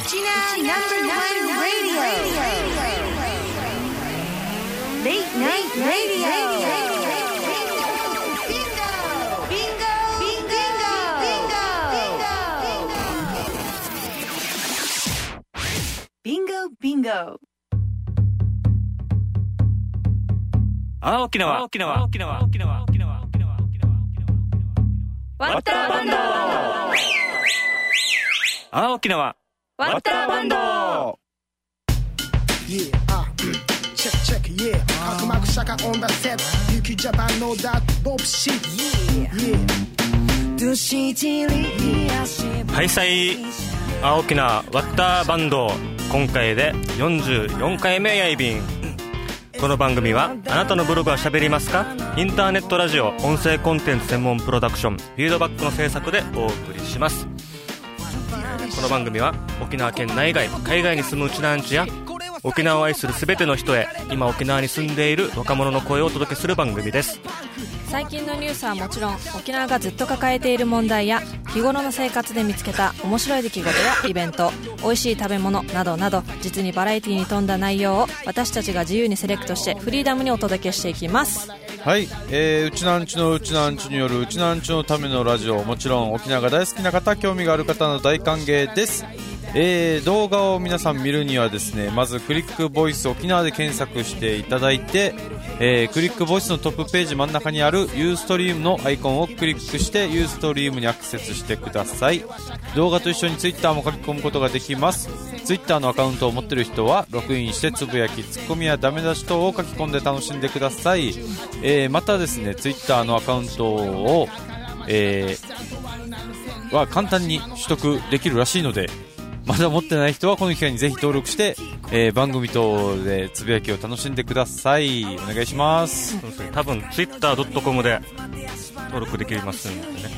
沖縄ワッターバンド沖縄ワッターバンド開催沖縄ワッターバンド今回で44回目やいびん。この番組はあなたのブログは喋りますかインターネットラジオ音声コンテンツ専門プロダクションフィードバックの制作でお送りします。この番組は沖縄県内外海外に住むうちなんちや沖縄を愛するすべての人へ今沖縄に住んでいる若者の声をお届けする番組です。 最近のニュースはもちろん沖縄がずっと抱えている問題や日頃の生活で見つけた面白い出来事やイベント、美味しい食べ物などなど実にバラエティに富んだ内容を私たちが自由にセレクトしてフリーダムにお届けしていきます。 はい、うちなんちのうちなんちによるうちなんちのためのラジオ、もちろん沖縄が大好きな方、興味がある方の大歓迎です。動画を皆さん見るにはですね、まずクリックボイス沖縄で検索していただいて、クリックボイスのトップページ真ん中にあるユーストリームのアイコンをクリックしてユーストリームにアクセスしてください。動画と一緒にツイッターも書き込むことができます。ツイッターのアカウントを持っている人はログインしてつぶやき、ツッコミやダメ出し等を書き込んで楽しんでください。またですね、ツイッターのアカウントを、は簡単に取得できるらしいので、まだ持ってない人はこの機会にぜひ登録して、番組等でつぶやきを楽しんでください。お願いします。 そうですね、多分 twitter.com で登録できますんでね。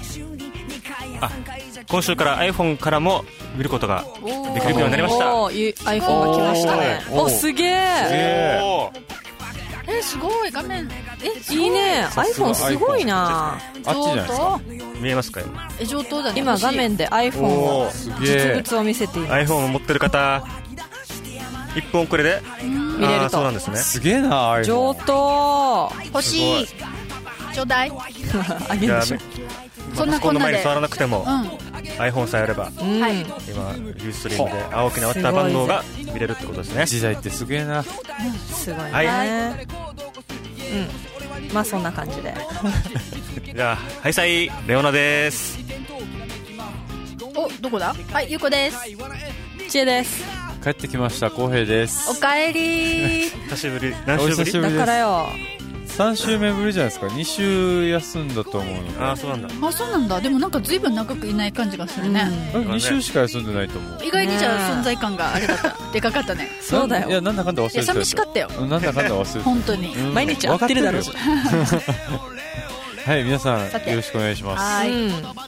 今週から iPhone からも見ることができるようになりました。 iPhone が来ましたね。すげえ。 すごい画面。 いいね。iPhone すごいな。 あっちじゃないですか。 見えますか？ 上等だね。 今画面で iPhone を実物を見せています。 iPhone を持ってる方1分遅れで見れると。 そうなんですね。 すげえな。iPhone 上等。 欲しい。ちょうだい。 あげるでしょ。 そんなこんなでパソコンの前に触らなくても、iPhone さえあれば、今ユーストリームで沖縄ワッターバンドが見れるってことですね。 時代ってすげえな。 すごいね。まあそんな感じでじゃあはいさい、レオナです。 どこだ？はい、ゆうこです。 ちえです。 帰ってきました、こうへいです。 おかえり。 久しぶり。何週ぶり？ だからよ、 3週目ぶりじゃないですか。2週休んだと思うので。 そうなんだ。 そうなんだ。でもなんか随分長くいない感じがするね。 2週しか休んでないと思う。 意外にじゃあ存在感があれだった。でかかったね。 そうだよ。 いや、なんだかんだ忘れてた。 寂しかったよ。 なんだかんだ忘れてた。 本当に。 毎日会ってるだろう。 はい、皆さんよろしくお願いします。 はい。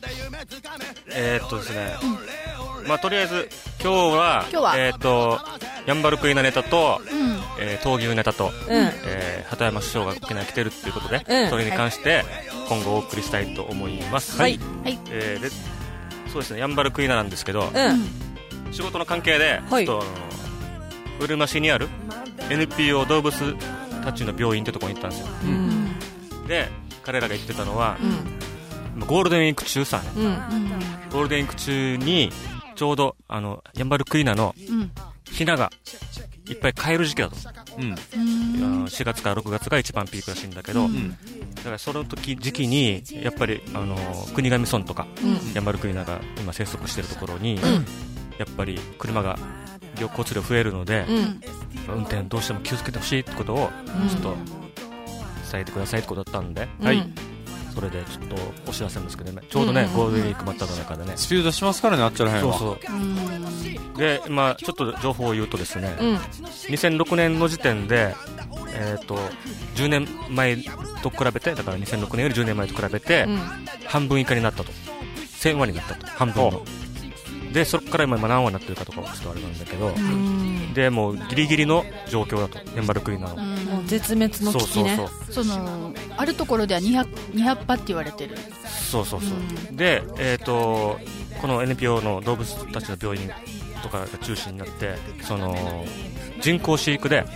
ですね、とりあえず今日はヤンバルクイナネタと、闘牛ネタと、鳩山師匠が沖縄に来てるっていうことで、それに関して今後お送りしたいと思います。はい。でそうですね、ヤンバルクイナなんですけど、仕事の関係でちょっとうるま市にある NPO 動物たちの病院ってところに行ったんですよ。で彼らが言ってたのは、ゴールデンウィーク中さ、ゴールデンウィーク中にちょうどヤンバルクイナのヒナがいっぱい飼える時期だと、4月から6月が一番ピークらしいんだけど、だからその時期にやっぱり国頭村とか、ヤンバルクイナが今生息しているところに、やっぱり車が交通量増えるので、運転どうしても気をつけてほしいってことをちょっと伝えてくださいってことだったんで、それでちょっとお知らせなんですけどね、ちょうどね、ゴールデンウィーク真っただ中でね、 スピード出しますからね、あっちらへんは。 そうで、ちょっと情報を言うとですね、2006年の時点で、10年前と比べて、だから2006年より10年前と比べて、半分以下になったと、1000割になったと、半分の。 でそこから今何話になってるかとかはちょっとあれなんだけど、でもうギリギリの状況だとヤンバルクイナの、 もう絶滅の危機ね。 そのあるところでは200羽って言われてる。 そうで、この NPO の動物たちの病院とかが中心になって、その人工飼育で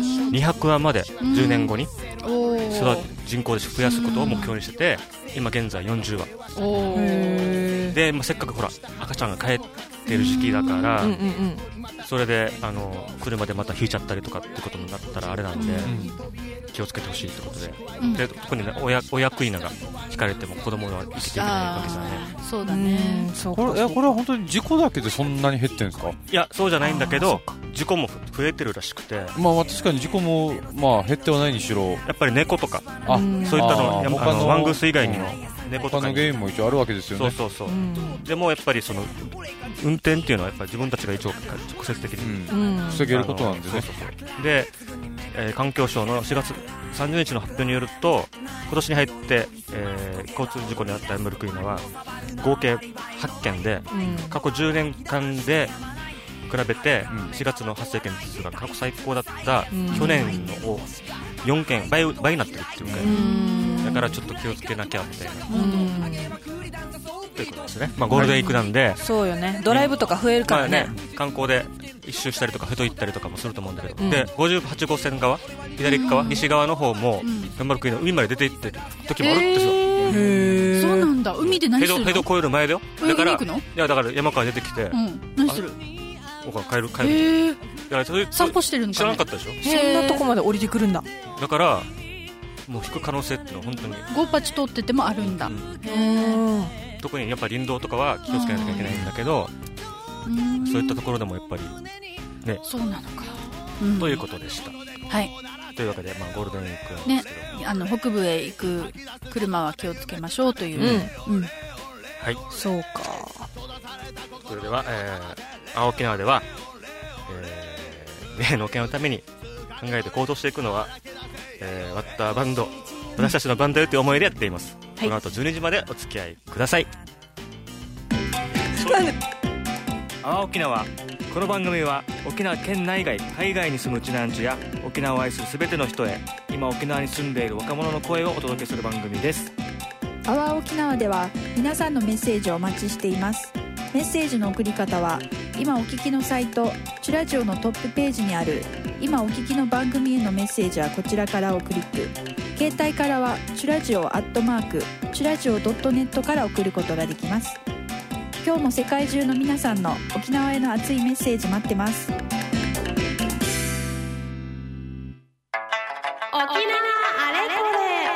200羽まで10年後に人工で増やすことを目標にしてて、今現在40羽で、せっかくほら赤ちゃんが帰ってる時期だから、それで車でまた引いちゃったりとかってことになったらあれなんで、気をつけてほしいってことで、で特にね親クイナが引かれても子供が生きていけないわけじゃね。 そうだね。 これは本当に事故だけでそんなに減ってるんですか？ いや、そうじゃないんだけど、事故も増えてるらしくて、 確かに事故も減ってはないにしろ、 やっぱり猫とかそういったのワングース以外にも猫とか他の原因も一応あるわけですよね。 そうでもやっぱりその運転っていうのはやっぱり自分たちが一応直接的に、 防げることなんでね。 で、環境省の4月30日の発表によると、今年に入って、交通事故に遭ったヤンバルクイナは合計8件で、過去10年間で比べて4月の発生件数が過去最高だった去年のを4件倍になってるっていうか、だからちょっと気をつけなきゃみたいな、ということですね。ゴールデンウィークなんで、 そうよね、ドライブとか増えるからね、 観光で一周したりとか太行ったりとかもすると思うんだけど、で58号線側左側、西側の方もヤンバルクイナ海まで出て行ってる時もあるんですよ。そうなんだ。海で何するの？ ヘド越える前だよ。 だからだから山から出てきて、 何する？ 帰る。だから散歩してるのかね。 知らなかったでしょ。 そんなとこまで降りてくるんだ。 だからもう引く可能性っていうのは本当にゴーパチ通っててもあるんだ。 特にやっぱり林道とかは気をつけなきゃいけないんだけど、そういったところでもやっぱりね。 そうなのか。 ということでした。 はい。というわけで、ゴールデンウィークなんですけど、 北部へ行く車は気をつけましょうという。 はい。 そうか。 それでは、沖縄では、例の件のために考えて行動していくのは、ワッターバンド、私たちのバンドよという思いでやっています。この後12時までお付き合いください。沖縄。この番組は沖縄県内外海外に住むうちなんちゅや沖縄を愛するすべての人へ、今沖縄に住んでいる若者の声をお届けする番組です。 アワー沖縄では皆さんのメッセージをお待ちしています。メッセージの送り方は今お聞きのサイトチュラジオのトップページにある今お聞きの番組へのメッセージはこちらからをクリック、携帯からはチュラジオ@チュラジオ.netから送ることができます。今日も世界中の皆さんの沖縄への熱いメッセージ待ってます。沖縄あれこれ。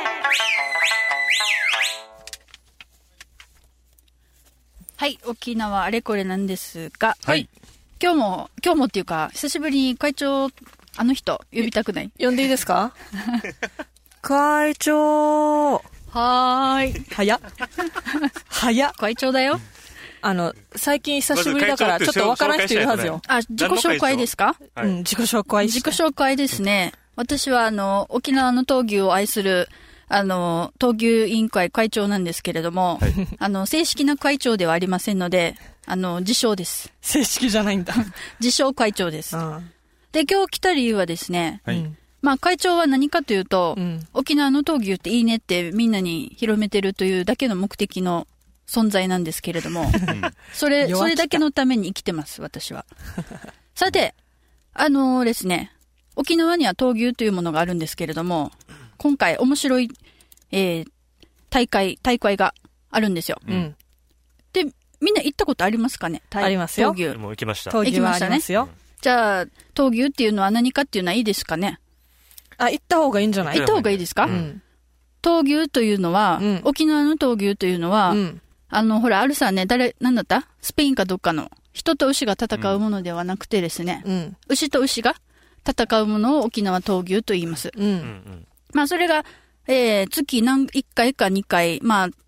はい、沖縄あれこれなんですが、 はい、 今日もっていうか久しぶりに会長、あの人呼びたくない？ 呼んでいいですか？会長。 はーい。 早っ会長だよ。 最近久しぶりだからちょっとわからん人いるはずよ。 自己紹介ですか？ 自己紹介。 自己紹介ですね。私は沖縄の闘牛を愛する闘牛委員会会長なんですけれども、正式な会長ではありませんので、自称です。 正式じゃないんだ。 自称会長です。で、今日来た理由はですね、会長は何かというと、沖縄の闘牛っていいねってみんなに広めてるというだけの目的の存在なんですけれども、それだけのために生きてます、私は。さて、ですね、沖縄には闘牛というものがあるんですけれども、今回面白い、大会があるんですよ。で、みんな行ったことありますかね？ ありますよ。 もう行きました。 闘牛はありますよ。 じゃあ、闘牛っていうのは何かっていうのはいいですかね？ 行った方がいいんじゃない？ 行った方がいいですか？闘牛というのは、沖縄の闘牛というのは、ほら、あるさね、なんだった？スペインかどっかの、人と牛が戦うものではなくてですね、牛と牛が戦うものを沖縄闘牛と言います。それが、月1回か2回、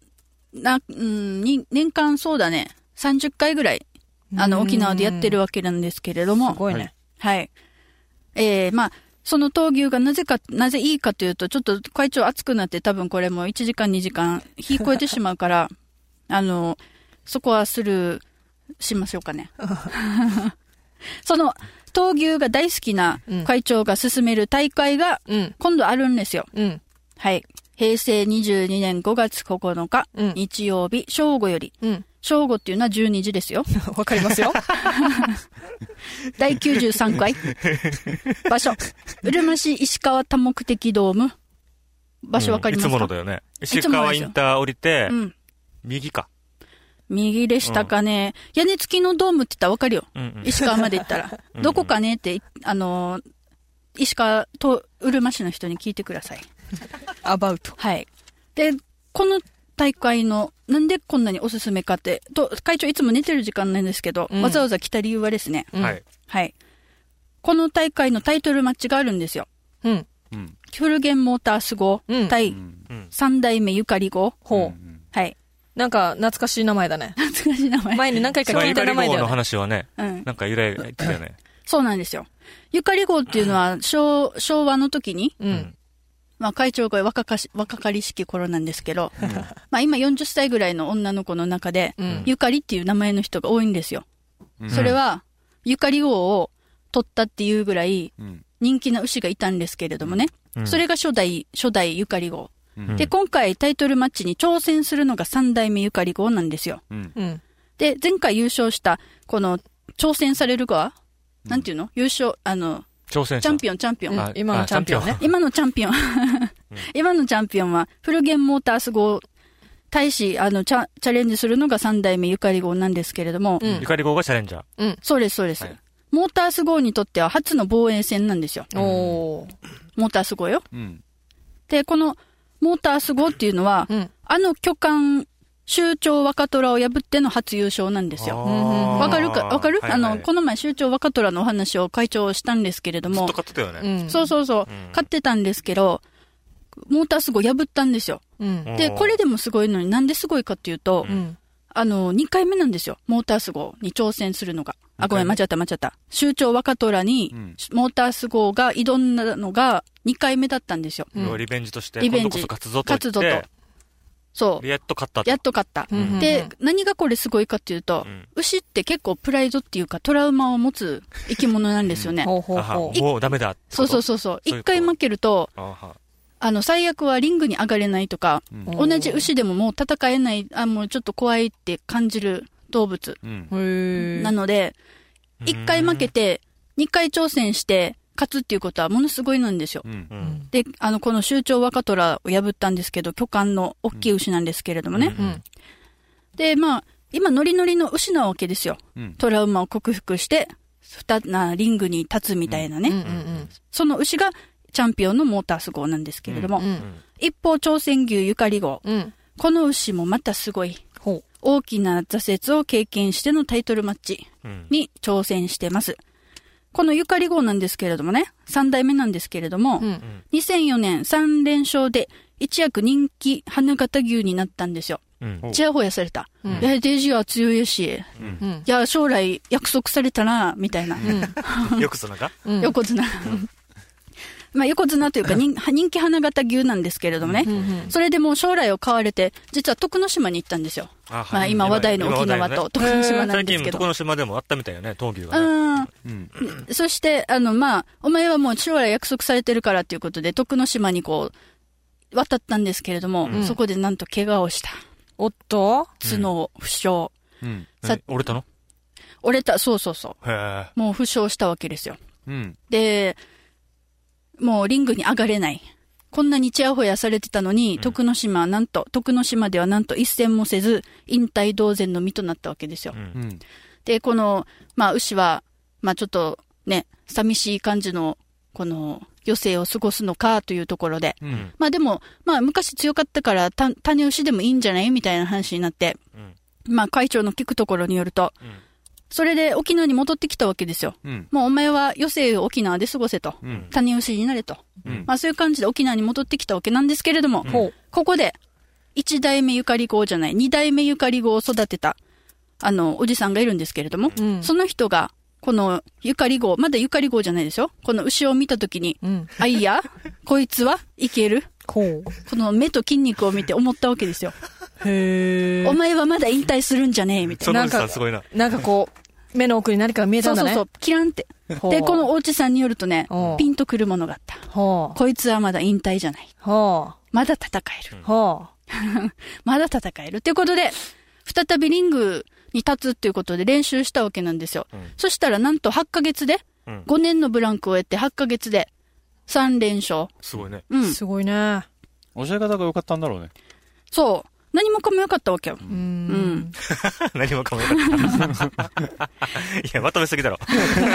年間そうだね、30回ぐらい、沖縄でやってるわけなんですけれども、 すごいね。 はい。その闘牛がなぜいいかというと、ちょっと会長熱くなって多分これも1時間2時間、日超えてしまうから、そこはスルしましょうかね。その、闘牛が大好きな会長が進める大会が、今度あるんですよ。はい。平成22年5月9日、日曜日、正午より。正午っていうのは12時ですよ。 わかりますよ。 第93回。場所。うるま市石川多目的ドーム。場所わかりますか？ いつものだよね。石川インター降りて、右か。 右でしたかね。屋根付きのドームって言ったらわかるよ。石川まで行ったら。どこかねって、石川とうるま市の人に聞いてください。 アバウト。 はい。で、この大会の、なんでこんなにおすすめかって、会長いつも寝てる時間なんですけど、わざわざ来た理由はですね。はい。はい。この大会のタイトルマッチがあるんですよ。フルゲンモータース号対三代目ゆかり号。はい。 なんか懐かしい名前だね。 懐かしい名前。 前に何回か聞いた名前だよね。 ゆかり号の話はね、なんか由来が言ってたよね。 そうなんですよ。ゆかり号っていうのは昭和の時に、まあ会長が若かりしき頃なんですけど、まあ今40歳ぐらいの女の子の中で、ゆかりっていう名前の人が多いんですよ。それは、ゆかり号を取ったっていうぐらい、人気な牛がいたんですけれどもね。それが初代ゆかり号。で、今回タイトルマッチに挑戦するのが三代目ゆかり号なんですよ。で、前回優勝した、この、挑戦される側、なんていうの？優勝、 挑戦者。 チャンピオン。 今のチャンピオンね。 今のチャンピオン。今のチャンピオンは、フルゲンモータース号、対し、チャレンジするのが三代目ゆかり号なんですけれども。 ゆかり号がチャレンジャー。 そうです。モータース号にとっては初の防衛戦なんですよ。モータース号よ。で、この、モータース号っていうのは、巨漢、州長若虎を破っての初優勝なんですよ。わかる？この前州長若虎のお話を会長したんですけれども。 ずっと勝ってたよね。 そう。勝ってたんですけど、モータース号破ったんですよ。で、これでもすごいのになんですごいかっていうと、2回目なんですよ。モータース号に挑戦するのが。ごめん、間違った。州長若虎に、モータース号が挑んだのが2回目だったんですよ。 リベンジとして、今度こそ勝つぞと言って。 そう。 やっと勝った。 で、何がこれすごいかっていうと、牛って結構プライドっていうかトラウマを持つ生き物なんですよね。 もうダメだ。 そう。一回負けると、最悪はリングに上がれないとか、同じ牛でももう戦えない、もうちょっと怖いって感じる動物。なので、1回負けて、2回挑戦して勝つっていうことはものすごいなんですよ。で、この州長若虎を破ったんですけど、巨漢の大きい牛なんですけれどもね。で、まあ、今ノリノリの牛なわけですよ。トラウマを克服して、リングに立つみたいなね。その牛がチャンピオンのモータース号なんですけれども、一方、朝鮮牛ゆかり号。この牛もまたすごい。大きな挫折を経験してのタイトルマッチに挑戦してます。このゆかり号なんですけれどもね、3代目なんですけれども、2004年3連勝で一躍人気花形牛になったんですよ。ちやほやされた。デイジーは強いし、いや、将来約束されたな、みたいな。 横綱か？ 横綱。まあ、横綱というか人気花形牛なんですけれどもね。それでもう将来を買われて、実は徳之島に行ったんですよ。まあ、今話題の沖縄と徳之島なんですけど。 最近徳之島でもあったみたいよね、闘牛がね。 そして、まあ、お前はもう将来約束されてるからっていうことで、徳之島にこう、渡ったんですけれども、そこでなんと怪我をした。 おっと？ 角を負傷。 折れたの？ 折れた、そう。もう負傷したわけですよ。で、もうリングに上がれない。こんなにちやほやされてたのに、徳之島ではなんと一戦もせず、引退同然の身となったわけですよ。で、この、まあ、牛は、まあ、ちょっとね、寂しい感じの、この、余生を過ごすのかというところで。まあ、でも、まあ、昔強かったから、種牛でもいいんじゃないみたいな話になって、まあ、会長の聞くところによると、それで沖縄に戻ってきたわけですよ。もうお前は余生を沖縄で過ごせと。種牛になれと。まあそういう感じで沖縄に戻ってきたわけなんですけれども、ここで、1代目ゆかり号じゃない、2代目ゆかり号を育てた、おじさんがいるんですけれども、その人が、このゆかり号、まだゆかり号じゃないですよ。この牛を見たときに、あいや、こいつはいける。 この目と筋肉を見て思ったわけですよ。 へー。 お前はまだ引退するんじゃねえみたいな。 そのおじさんすごいな。 なんかこう、目の奥に何かが見えたんだね。 そう、キランって。で、このおじさんによるとね、ピンとくるものがあった。こいつはまだ引退じゃない。まだ戦える。まだ戦える。っていうことで、再びリングに立つっていうことで練習したわけなんですよ。そしたらなんと8ヶ月で、5年のブランクを得て8ヶ月で3連勝。 すごいね。 すごいね。 教え方が良かったんだろうね。 そう。何もかも良かったわけよ。 何もかも良かった。いや、まとめすぎだろ。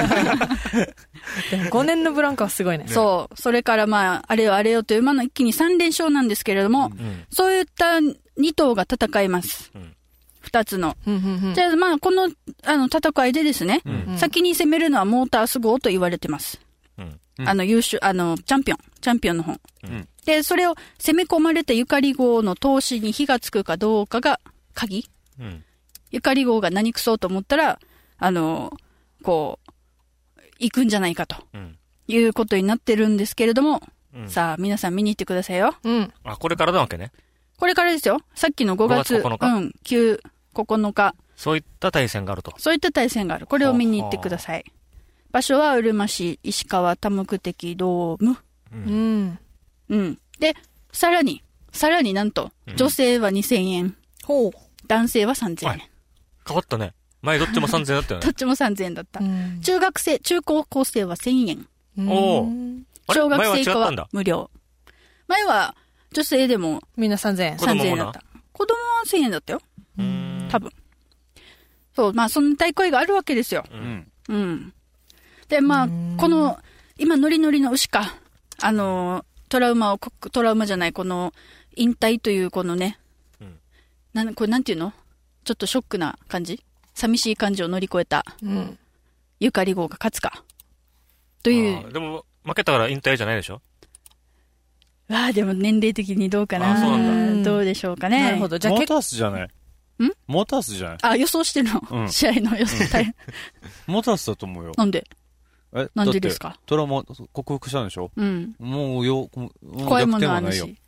でも5年のブランクはすごいね。 そう。それからまあ、あれよあれよという間の一気に3連勝なんですけれども、そういった2頭が戦います。2つの。じゃあまあ、この、戦いでですね、先に攻めるのはモータース号と言われてます。優秀、チャンピオンの方。で、それを攻め込まれたゆかり号の投資に火がつくかどうかが鍵。ゆかり号が何くそうと思ったら、こう、行くんじゃないかと。いうことになってるんですけれども、さあ、皆さん見に行ってくださいよ。 あ、これからなわけね。 これからですよ。さっきの5月 9日。 9、9日。 そういった対戦があると。 そういった対戦がある。これを見に行ってください。場所はうるま市石川多目的ドーム。で、さらになんと、女性は2000円。男性は3000円。 変わったね。前どっちも3000円だったよね。 どっちも3000円だった。中高校生は1000円。小学生以下は無料。前は女性でもみんな3000円。 3000円だった。子供は1000円だったよ。多分。そう、まあそんな大会があるわけですよ。で、まあ、この、今ノリノリの牛か、トラウマじゃない、この、引退というこのね、これなんていうの？ちょっとショックな感じ？寂しい感じを乗り越えた、ゆかり号が勝つか。という。 でも、負けたから引退じゃないでしょ？ でも年齢的にどうかな。そうなんだ。どうでしょうかね。 なるほど。じゃあモータースじゃないモータースじゃない予想してるの、試合の予想。 モータースだと思うよ。 なんでなんでですか？ トラウマ克服したんでしょ？もう怖いものはあるし。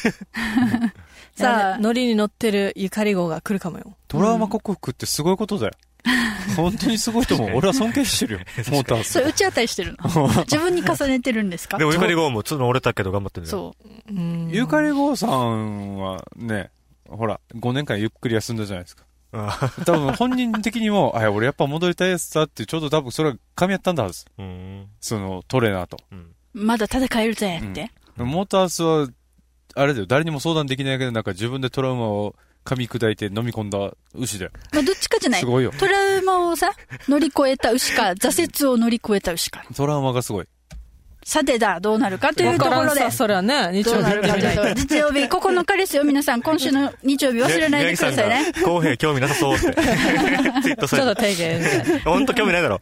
さあ、ノリに乗ってるゆかり号が来るかもよ。 トラウマ克服ってすごいことだよ。本当にすごいと思う。俺は尊敬してるよ。モータース。 それ打ち当たりしてるの。自分に重ねてるんですか？ でもゆかり号も角折れたけど頑張ってるんだよ。 そう。 ゆかり号さんはね、ほら、5年間ゆっくり休んだじゃないですか。多分本人的にも、俺やっぱ戻りたいやつだって、ちょうど多分それが噛み合ったんだはず。そのトレーナーと。 まだ戦えるぜって。 モータースは、あれだよ、誰にも相談できないけど、なんか自分でトラウマを噛み砕いて飲み込んだ牛だよ。 まあどっちかじゃない。 すごいよ。 トラウマをさ、乗り越えた牛か、挫折を乗り越えた牛か。 トラウマがすごい。 さてだ、どうなるかというところで。 それはね、日曜日。 日曜日9日ですよ、皆さん。今週の日曜日忘れないでくださいね。 公平興味なさそうって。ツイートちょっと低減みたいな。 ほんと興味ないだろ。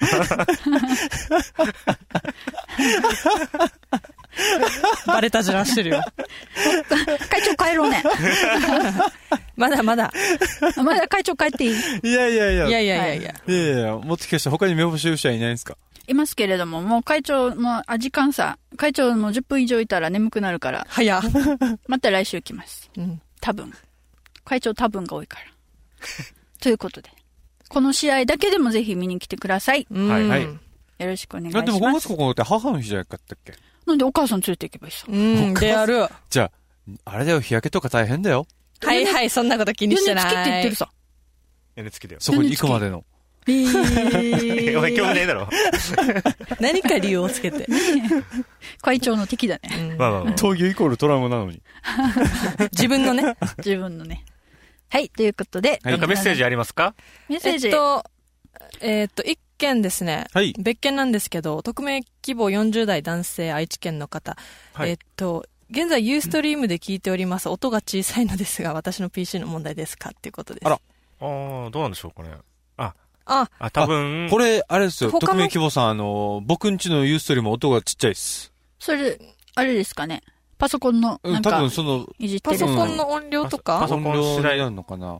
バレたじらしてるよ。 会長帰ろうね。 まだ会長帰っていい？ いや。 いや。 もっと聞かして他に目星牛はいないんですか？ いますけれども、もう会長も、時間差。会長も10分以上いたら眠くなるから。 早。 また来週来ます。多分。会長多分が多いから。ということで。この試合だけでもぜひ見に来てください。 はい。よろしくお願いします。 でも5月9日って母の日じゃなかったっけ？ なんでお母さん連れて行けばいいさ。 である。 じゃあ、あれだよ、日焼けとか大変だよ。 はい、そんなこと気にしてない。 屋根付きって言ってるさ。 屋根付きだよ。 そこに行くまでの。 お前興味ないだろ。 何か理由をつけて。 会長の敵だね。 闘牛イコールトラウマなのに。 自分のね。 はい、ということで。 なんかメッセージありますか？ メッセージ。 一件ですね。別件なんですけど、匿名希望40代男性愛知県の方。現在ユーストリームで聞いております。音が小さいのですが、私の PC の問題ですかっていうことです。 どうなんでしょうかね。多分。 これ、あれですよ。匿名希望さん、僕んちのユーストリーム音がちっちゃいです。 それ、あれですかね。パソコンの、なんか、 多分その、 パソコンの音量とかパソコン次第なのかな。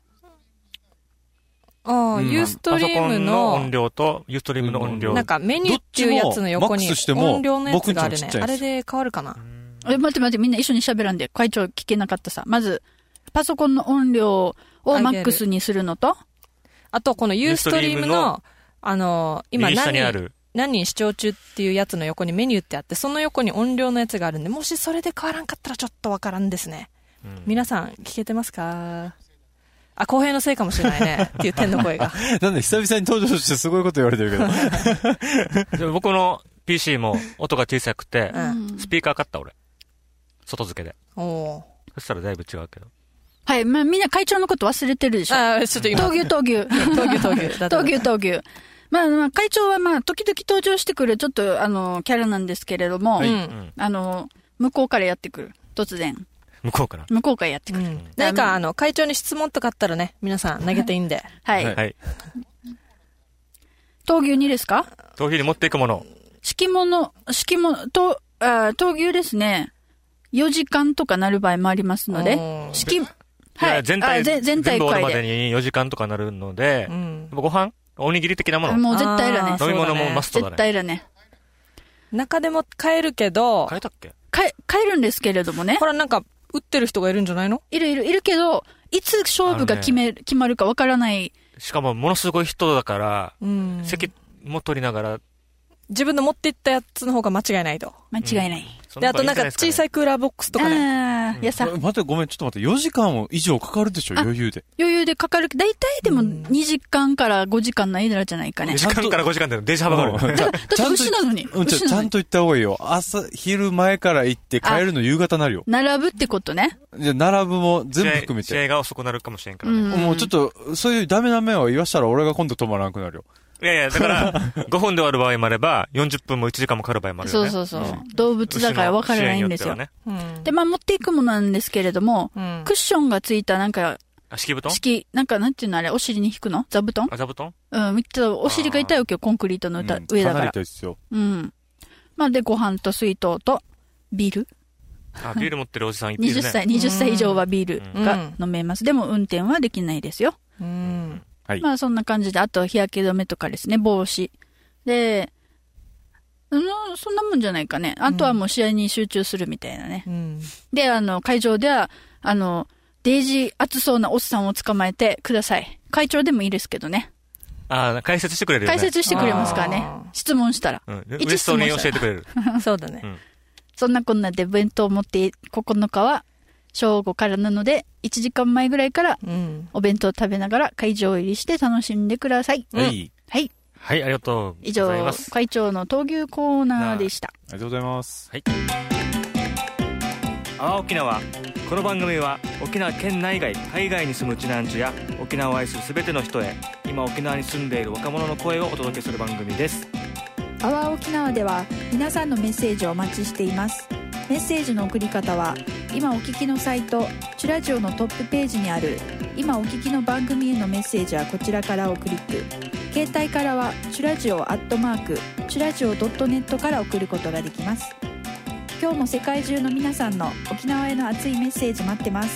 ユーストリームの音量と、ユーストリームの音量。 なんかメニューっていうやつの横に音量のやつがあるね。あれで変わるかな。 待って、みんな一緒に喋らんで。会長聞けなかったさ。まず、パソコンの音量をマックスにするのと、 あと、このユーストリームの、今何人視聴中っていうやつの横にメニューってあって、その横に音量のやつがあるんで、もしそれで変わらんかったらちょっとわからんですね。皆さん、聞けてますか？公平のせいかもしれないね。っていう天の声が。 なんで久々に登場してすごいこと言われてるけど。僕の PC も音が小さくて、スピーカー買った俺。外付けで。そしたらだいぶ違うけど。 はい、みんな会長のこと忘れてるでしょ。 ちょっと今。 闘牛。会長は時々登場してくる、ちょっとキャラなんですけれども、向こうからやってくる。突然。 向こうからやってくる。 何か会長に質問とかあったらね、皆さん投げていいんで。 はい。闘牛にですか？ 闘牛に持っていくもの。 闘牛ですね。4時間とかなる場合もありますので、 はい。全体全部終わるまでに4時間とかなるので、ご飯おにぎり的なもの。 もう絶対いらね。 飲み物もマストだね。 絶対いらね。 中でも買えるけど。 買えたっけ？ 買えるんですけれどもね。 これなんか、売ってる人がいるんじゃないの？ いるけど、いつ勝負が決まるかわからない。 しかも、ものすごい人だから、席も取りながら。 自分の持っていったやつの方が間違いないと。 間違いない。 で、あとなんか小さいクーラーボックスとかね。 待って、ごめん、ちょっと待って、4時間以上かかるでしょ、余裕で。 余裕でかかる。だいたいでも2時間から5時間の間じゃないかね。 2時間から5時間って電車幅がある。 だって牛なのに。 ちゃんと行った方がいいよ。昼前から行って帰るの夕方なるよ。 並ぶってことね。 じゃ並ぶも全部含めて。 試合が遅くなるかもしれんからね。 もうちょっと、そういうダメな面を言わしたら俺が今度止まらなくなるよ。 いや、だから、5分で終わる場合もあれば、40分も1時間もかかる場合もあるよね。 そう。動物だから分からないんですよ。で、持っていくものなんですけれども、クッションがついたなんか、 敷布団？ なんていうのあれ、お尻に引くの？座布団？ 座布団？ お尻が痛いわけよ、コンクリートの上だから。 かなり痛いですよ。 で、ご飯と水筒と、ビール？ ビール持ってるおじさんいっぱいいるね。 20歳以上はビールが飲めます。でも運転はできないですよ。 はい。 そんな感じで、あと日焼け止めとかですね、帽子。で、そんなもんじゃないかね。あとはもう試合に集中するみたいなね。で、会場では、デイジー熱そうなおっさんを捕まえてください。会長でもいいですけどね。 解説してくれるよね。 解説してくれますからね。質問したら。 嬉しそうに教えてくれる。 そうだね。 そんなこんなで弁当を持って9日は、正午からなので、1時間前ぐらいから、お弁当を食べながら会場入りして楽しんでください。 はい。 はい、ありがとうございます。 以上、会長の闘牛コーナーでした。 ありがとうございます。 はい。阿波沖縄。この番組は沖縄県内外、海外に住むうちなんちゅや沖縄を愛するすべての人へ、今沖縄に住んでいる若者の声をお届けする番組です。 阿波沖縄では皆さんのメッセージをお待ちしています。メッセージの送り方は今お聞きのサイトチュラジオのトップページにある今お聞きの番組へのメッセージはこちらからをクリック、携帯からはチュラジオ@チュラジオ.netから送ることができます。今日も世界中の皆さんの沖縄への熱いメッセージ待ってます。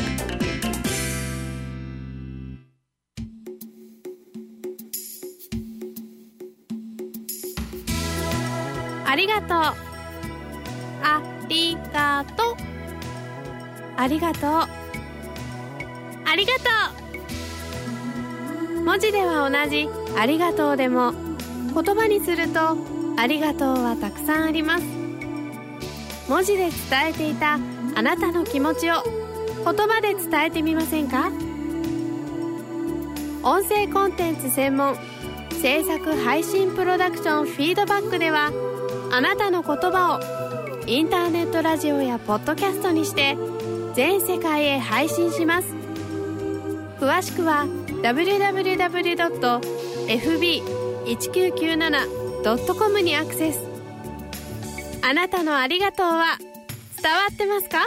ありがとう、ありがとう、ありがとう、ありがとう。文字では同じありがとうでも言葉にするとありがとうはたくさんあります。文字で伝えていたあなたの気持ちを言葉で伝えてみませんか？音声コンテンツ専門制作配信プロダクションフィードバックでは、あなたの言葉をインターネットラジオやポッドキャストにして全世界へ配信します。詳しくは www.fb1997.com にアクセス。あなたのありがとうは伝わってますか？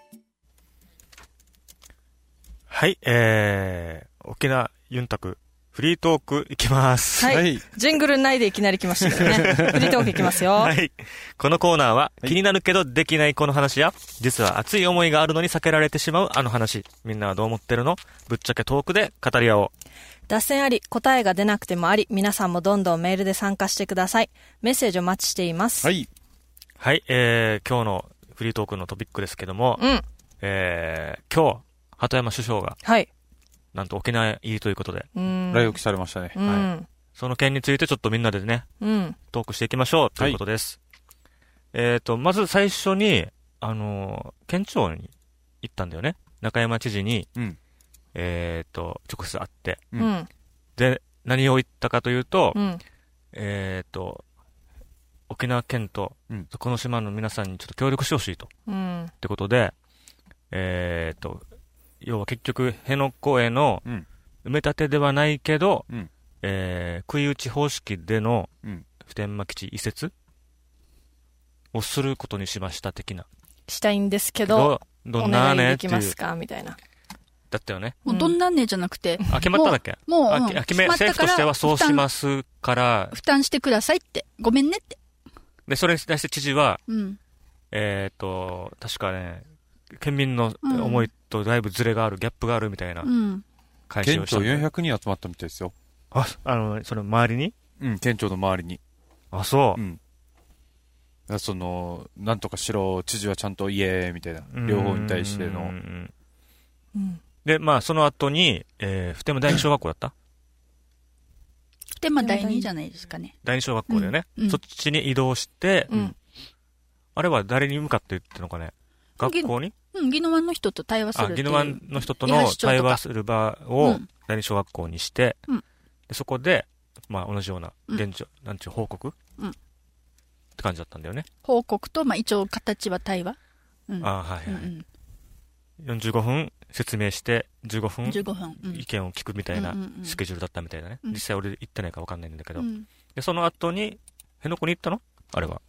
はい、沖縄ユンタクフリートークいきます。 はい。ジングルないでいきなり来ましたけどね。フリートークいきますよ。 はい。このコーナーは、気になるけどできないこの話や、実は熱い思いがあるのに避けられてしまうあの話。みんなはどう思ってるの？ぶっちゃけトークで語り合おう。 脱線あり、答えが出なくてもあり、皆さんもどんどんメールで参加してください。メッセージお待ちしています。 はい。 はい、今日のフリートークのトピックですけども、今日、鳩山首相が、なんと沖縄入りということで、 来沖されましたね。はい。 その件についてちょっとみんなでね、トークしていきましょうということです。まず最初に、県庁に行ったんだよね。中山知事に、直接会って、で、何を言ったかというと、沖縄県と、この島の皆さんにちょっと協力してほしいと。ってことで、要は結局、辺野古への埋め立てではないけど、杭打ち方式での普天間基地移設をすることにしました的な。 したいんですけど、どんなねできますかみたいな。 だったよね。 もうどんなんねじゃなくて。 決まったんだっけ？ もう、 政府としてはそうしますから。 負担してくださいって。ごめんねって。 で、それに対して知事は、確かね、県民の思いとだいぶズレがある、ギャップがあるみたいな返しをした。県庁400人集まったみたいですよ。 その周りに？ 県庁の周りに。 あ、そう。 なんとかしろ、知事はちゃんと言え、みたいな。両方に対しての。 で、まあ、その後に、普天間第二小学校だった？ 普天間第二じゃないですかね。 第二小学校だよね。そっちに移動して、あれは誰に向かって言ってるのかね？学校に？ 宜野湾の人と対話する。 宜野湾の人との対話する場を第二小学校にして、でそこで、まあ、同じような現状、なんちゅう報告って感じだったんだよね。 報告と、まあ、一応形は対話。 45分説明して15分意見を聞くみたいなスケジュールだったみたいだね。実際俺行ってないか分かんないんだけど。で、その後に、辺野古に行ったの？あれは。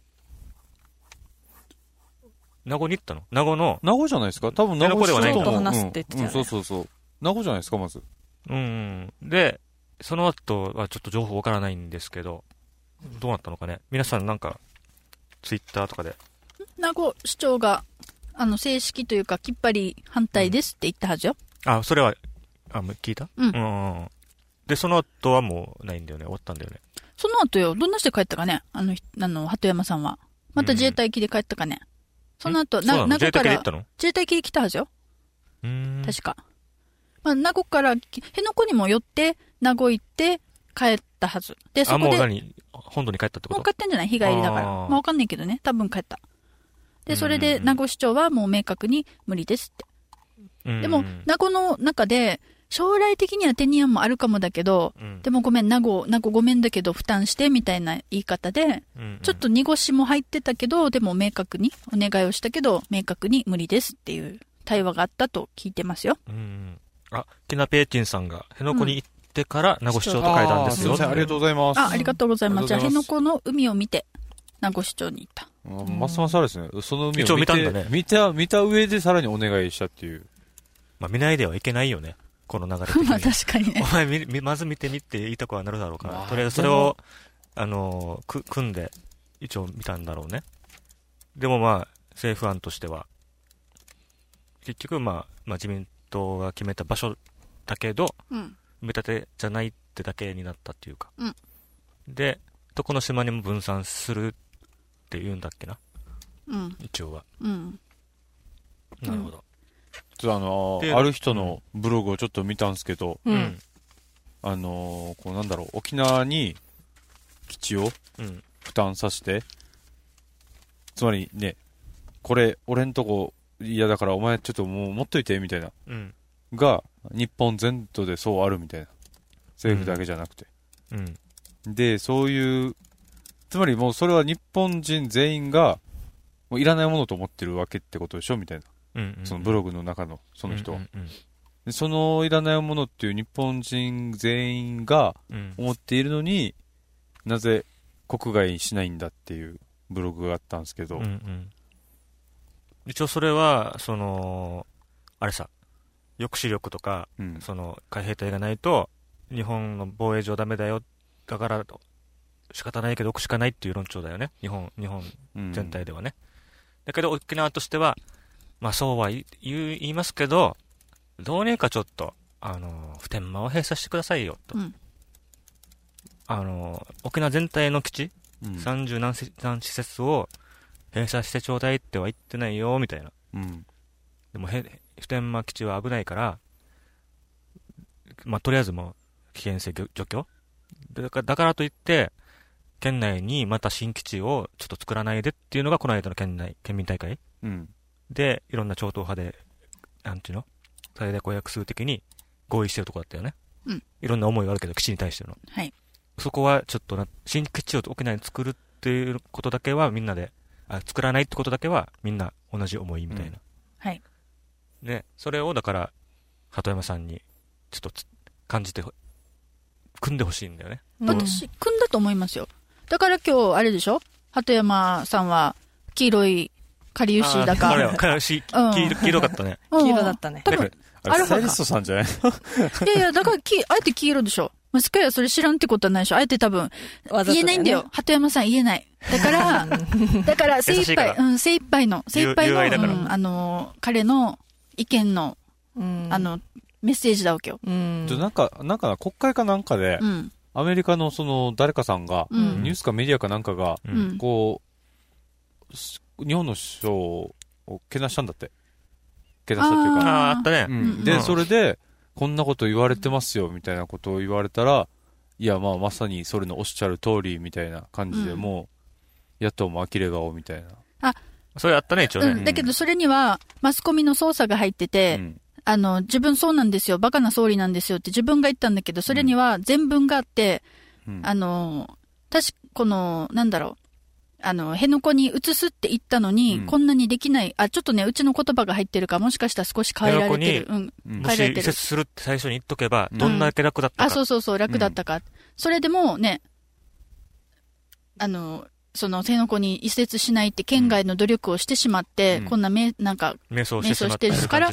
名護に行ったの？名護じゃないですか？多分名護ではないんだ。 話すって言ってたよね。 そう。名護じゃないですか、まず。 で、その後はちょっと情報分からないんですけど、どうなったのかね。皆さんなんか、ツイッターとかで。 名護市長が、正式というか、きっぱり反対ですって言ったはずよ。 それは、聞いた？で、その後はもうないんだよね。終わったんだよね。 その後よ、どんなして帰ったかね？鳩山さんは。また自衛隊機で帰ったかね？その後、名護から、 自衛隊機で行ったの？ 自衛隊機で来たはずよ。確か。まあ、名護から、辺野古にも寄って、名護行って帰ったはず。で、そこで。 もう本土に帰ったってこと？ もう帰ってんじゃない？日帰りだから。まあ、わかんないけどね。多分帰った。で、それで、名護市長はもう明確に無理ですって。でも、名護の中で、将来的にはテニアンもあるかもだけど、でもごめん、名護ごめんだけど負担してみたいな言い方で、ちょっと濁しも入ってたけど、でも明確に、お願いをしたけど、明確に無理ですっていう対話があったと聞いてますよ。 キナペーチンさんが辺野古に行ってから名護市長と会談ですよ。 ありがとうございます。 ありがとうございます。じゃあ辺野古の海を見て、名護市長に行った。 ますますあれですね。その海を見たんだね。 見た上でさらにお願いしたっていう。 まあ見ないではいけないよね。この流れ的に。 まあ確かにね。 お前まず見てみって言いたくはなるだろうから。とりあえずそれを、組んで、一応見たんだろうね。でもまあ、政府案としては、結局まあ自民党が決めた場所だけど、埋め立てじゃないってだけになったっていうか。で、どこの島にも分散するって言うんだっけな。一応は。なるほど。 ある人のブログをちょっと見たんですけど、沖縄に基地を負担させて、つまりね、これ、俺んとこ嫌だからお前ちょっともう持っといて、みたいな。が、日本全土でそうあるみたいな。政府だけじゃなくて。で、そういう、つまりもうそれは日本人全員が、もういらないものと思ってるわけってことでしょみたいな。そのブログの中のその人は、でそのいらないものっていう日本人全員が思っているのに、なぜ国外にしないんだっていうブログがあったんですけど、 一応それはあれさ、抑止力とか、その海兵隊がないと日本の防衛上ダメだよ、だから仕方ないけど置くしかないっていう論調だよね。日本全体ではね。だけど沖縄としてはまあそうは言いますけど、どうにかちょっと、普天間を閉鎖してくださいよ、と。沖縄全体の基地、30何施設を、 閉鎖してちょうだいっては言ってないよみたいな、でも普天間基地は危ないから、とりあえずもう危険性除去だからといって県内にまた新基地をちょっと作らないでっていうのがこの間の県民大会、でいろんな超党派でなんていうの最大公約数的に合意してるところだったよね、いろんな思いがあるけど基地に対しての、そこはちょっと新基地を沖縄に作るっていうことだけはみんなで作らないってことだけはみんな同じ思いみたいな、ね、それをだから鳩山さんにちょっと感じて組んでほしいんだよね。 私組んだと思いますよ。だから今日あれでしょ、鳩山さんは黄色いかりゆしだか黄色かったね。 黄色だったね。 多分あれスタイリストさんじゃないの？いやだからあえて黄色でしょ。まさかやそれ知らんってことはないでしょ。あえて多分言えないんだよ。鳩山さん言えない。だから精一杯の彼の意見のメッセージだわけよ。 なんか国会かなんかで、アメリカのその誰かさんが、ニュースかメディアかなんかが、こう日本の首相をけなしたんだって。けなしたっていうか。 あったね。 でそれでこんなこと言われてますよみたいなことを言われたら、いやまさにそれのおっしゃる通りみたいな感じで、もう野党も呆れ顔みたいな。 それあったね一応ね。 だけどそれにはマスコミの捜査が入ってて。自分そうなんですよ、バカな総理なんですよって自分が言ったんだけど、それには全文があって、なんだろう、辺野古に移すって言ったのに、こんなにできない、ちょっとね、うちの言葉が入ってるから、もしかしたら少し変えられてる。 もし移設するって最初に言っとけば、どんだけ楽だったか。 そう、楽だったか。それでもね、その辺野古に移設しないって県外の努力をしてしまって、こんな迷走してるから、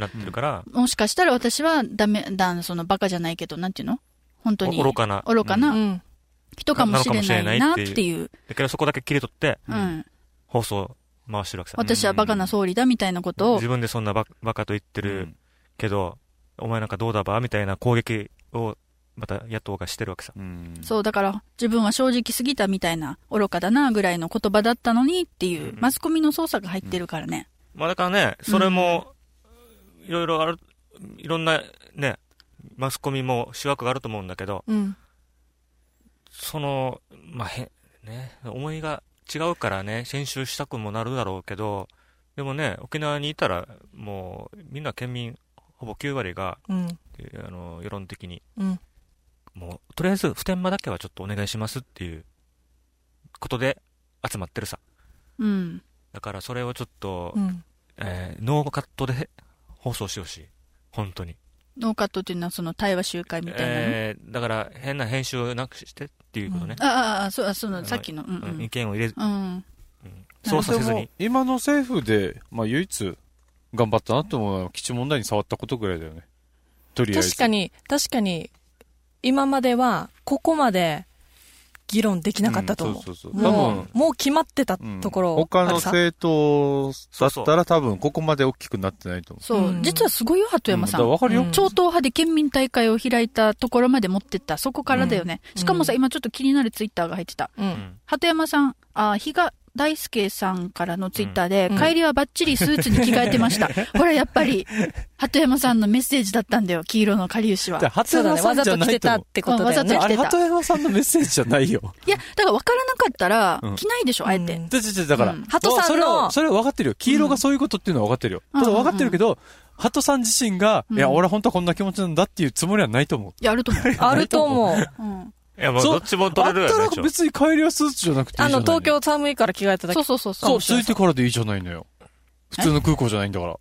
もしかしたら私はそのバカじゃないけど、なんていうの本当に愚かな人かもしれないなっていう。 だけどそこだけ切り取って、放送回してるわけさ。 私はバカな総理だみたいなことを。 自分でそんなバカと言ってるけど、お前なんかどうだばみたいな攻撃を、また野党がしてるわけさ。 そう、だから自分は正直すぎたみたいな、愚かだなぐらいの言葉だったのにっていう、マスコミの捜査が入ってるからね。 だからね、それも、いろいろある、いろんなね、マスコミも主役があると思うんだけど、その、思いが違うからね、編集したくもなるだろうけど、でもね、沖縄にいたら、もう、みんな県民、ほぼ9割が、世論的に、もうとりあえず普天間だけはちょっとお願いしますっていうことで集まってるさ、だからそれをちょっと、ノーカットで放送してほしい。本当にノーカットっていうのはその対話集会みたいなの、 だから変な編集をなくしてっていうことね、 そのさっきの、 意見を入れず、操作せずに。 今の政府で、唯一頑張ったなと思うのは基地問題に触ったことぐらいだよね。とりあえず確かに今まではここまで議論できなかったと思う。もう決まってたところ、 他の政党だったら多分ここまで大きくなってないと思う。 そう、実はすごいよ鳩山さん。 わかるよ。 超党派で県民大会を開いたところまで持ってった。そこからだよね。しかもさ、今ちょっと気になるツイッターが入ってた。鳩山さん、比嘉大輔さんからのツイッターで、帰りはバッチリスーツに着替えてました。これやっぱり、鳩山さんのメッセージだったんだよ、黄色のかりゆしは。 鳩山さんじゃないと思う。 わざと着てたってことだよね。 あれ鳩山さんのメッセージじゃないよ。 いや、だから分からなかったら、着ないでしょ、あえて。 だから、 鳩さんの、 それは分かってるよ。黄色がそういうことっていうのは分かってるよ。ただ分かってるけど、鳩さん自身が、いや、俺本当はこんな気持ちなんだっていうつもりはないと思う。 いや、あると思う。 あると思う。 いや、もうどっちも取れるよね。 あったら別に帰りはスーツじゃなくていいじゃない。 東京寒いから着替えただけ。 そう。 そう、ついてからでいいじゃないのよ。普通の空港じゃないんだから。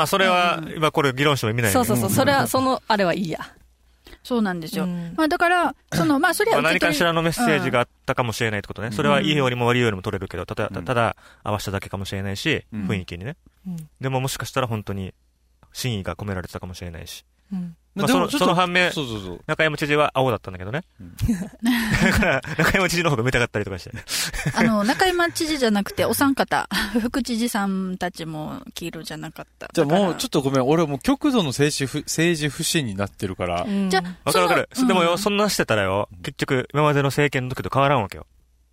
それは、今これ議論しても意味ないよね。 そう。それは、あれはいいや。 そうなんですよ。だから、それは何かしらのメッセージがあったかもしれないってことね。それはいいよりも悪いよりも取れるけど、ただ合わせただけかもしれないし、雰囲気にね。でももしかしたら本当に真意が込められてたかもしれないし。その反面、中山知事は青だったんだけどね。だから、中山知事の方が見たかったりとかして。 中山知事じゃなくて、お三方、副知事さんたちも黄色じゃなかった。 じゃあもう、ちょっとごめん、俺もう極度の政治不信になってるから。 じゃあ、 わかる。でもよ、そんなしてたらよ、結局、今までの政権の時と変わらんわけよ。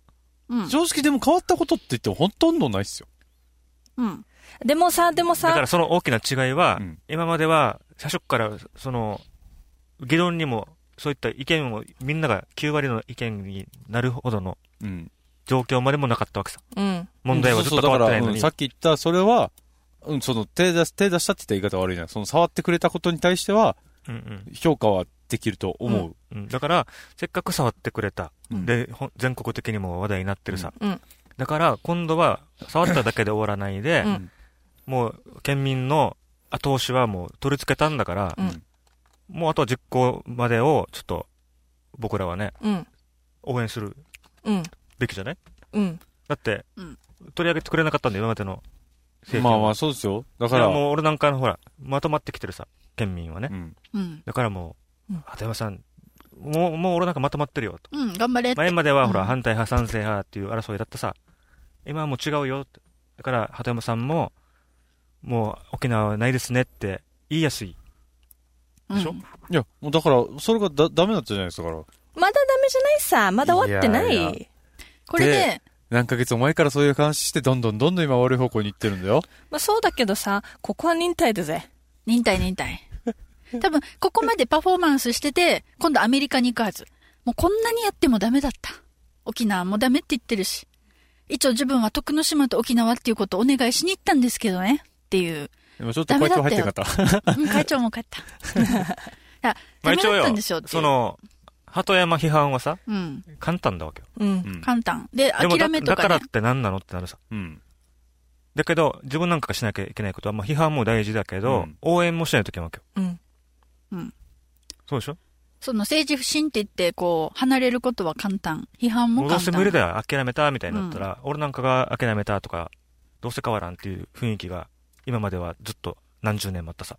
正直でも変わったことって言ってもほとんどないっすよ。 でもさ、 だからその大きな違いは、今までは、最初から、議論にも、そういった意見も、みんなが9割の意見になるほどの、状況までもなかったわけさ。問題はずっと変わってないのに。 さっき言った、それは、手出したって言った言い方悪いな。触ってくれたことに対しては、評価はできると思う。 だから、せっかく触ってくれた。で、全国的にも話題になってるさ。だから、今度は、触っただけで終わらないで、もう、県民の後押しはもう取り付けたんだから、もうあとは実行までを、ちょっと、僕らはね、応援するべきじゃない？だって、取り上げてくれなかったんだよ、今までの政権は。 まあそうですよ。だから。 もう俺なんかのほら、まとまってきてるさ、県民はね。だからもう、鳩山さん、もう俺なんかまとまってるよと。 頑張れって。 前まではほら、反対派、賛成派っていう争いだったさ。今はもう違うよって。だから、鳩山さんも、もう沖縄はないですねって言いやすい。でしょ？ いや、もうだから、それがダメだったじゃないですか、だから。 まだダメじゃないさ。まだ終わってない。 これで、 何ヶ月も前からそういう話して、どんどん今悪い方向に行ってるんだよ。 まあそうだけどさ、ここは忍耐だぜ。 忍耐。多分、ここまでパフォーマンスしてて、今度アメリカに行くはず。もうこんなにやってもダメだった。沖縄もダメって言ってるし。一応自分は徳之島と沖縄っていうことをお願いしに行ったんですけどね。っていう。 でもちょっと会長入ってなかった。 会長も帰った。 まあ一応よ、鳩山批判はさ、簡単だわけよ。 簡単。で、諦めとか、ね。 だからって何なのってなるさ。だけど、自分なんかがしなきゃいけないことは、まあ批判も大事だけど、応援もしないといけないわけよ。そうでしょ？ その政治不信って言って、こう、離れることは簡単。批判も簡単。 どうせ無理だよ、諦めたみたいになったら、俺なんかが諦めたとか、どうせ変わらんっていう雰囲気が、今まではずっと何十年もあったさ。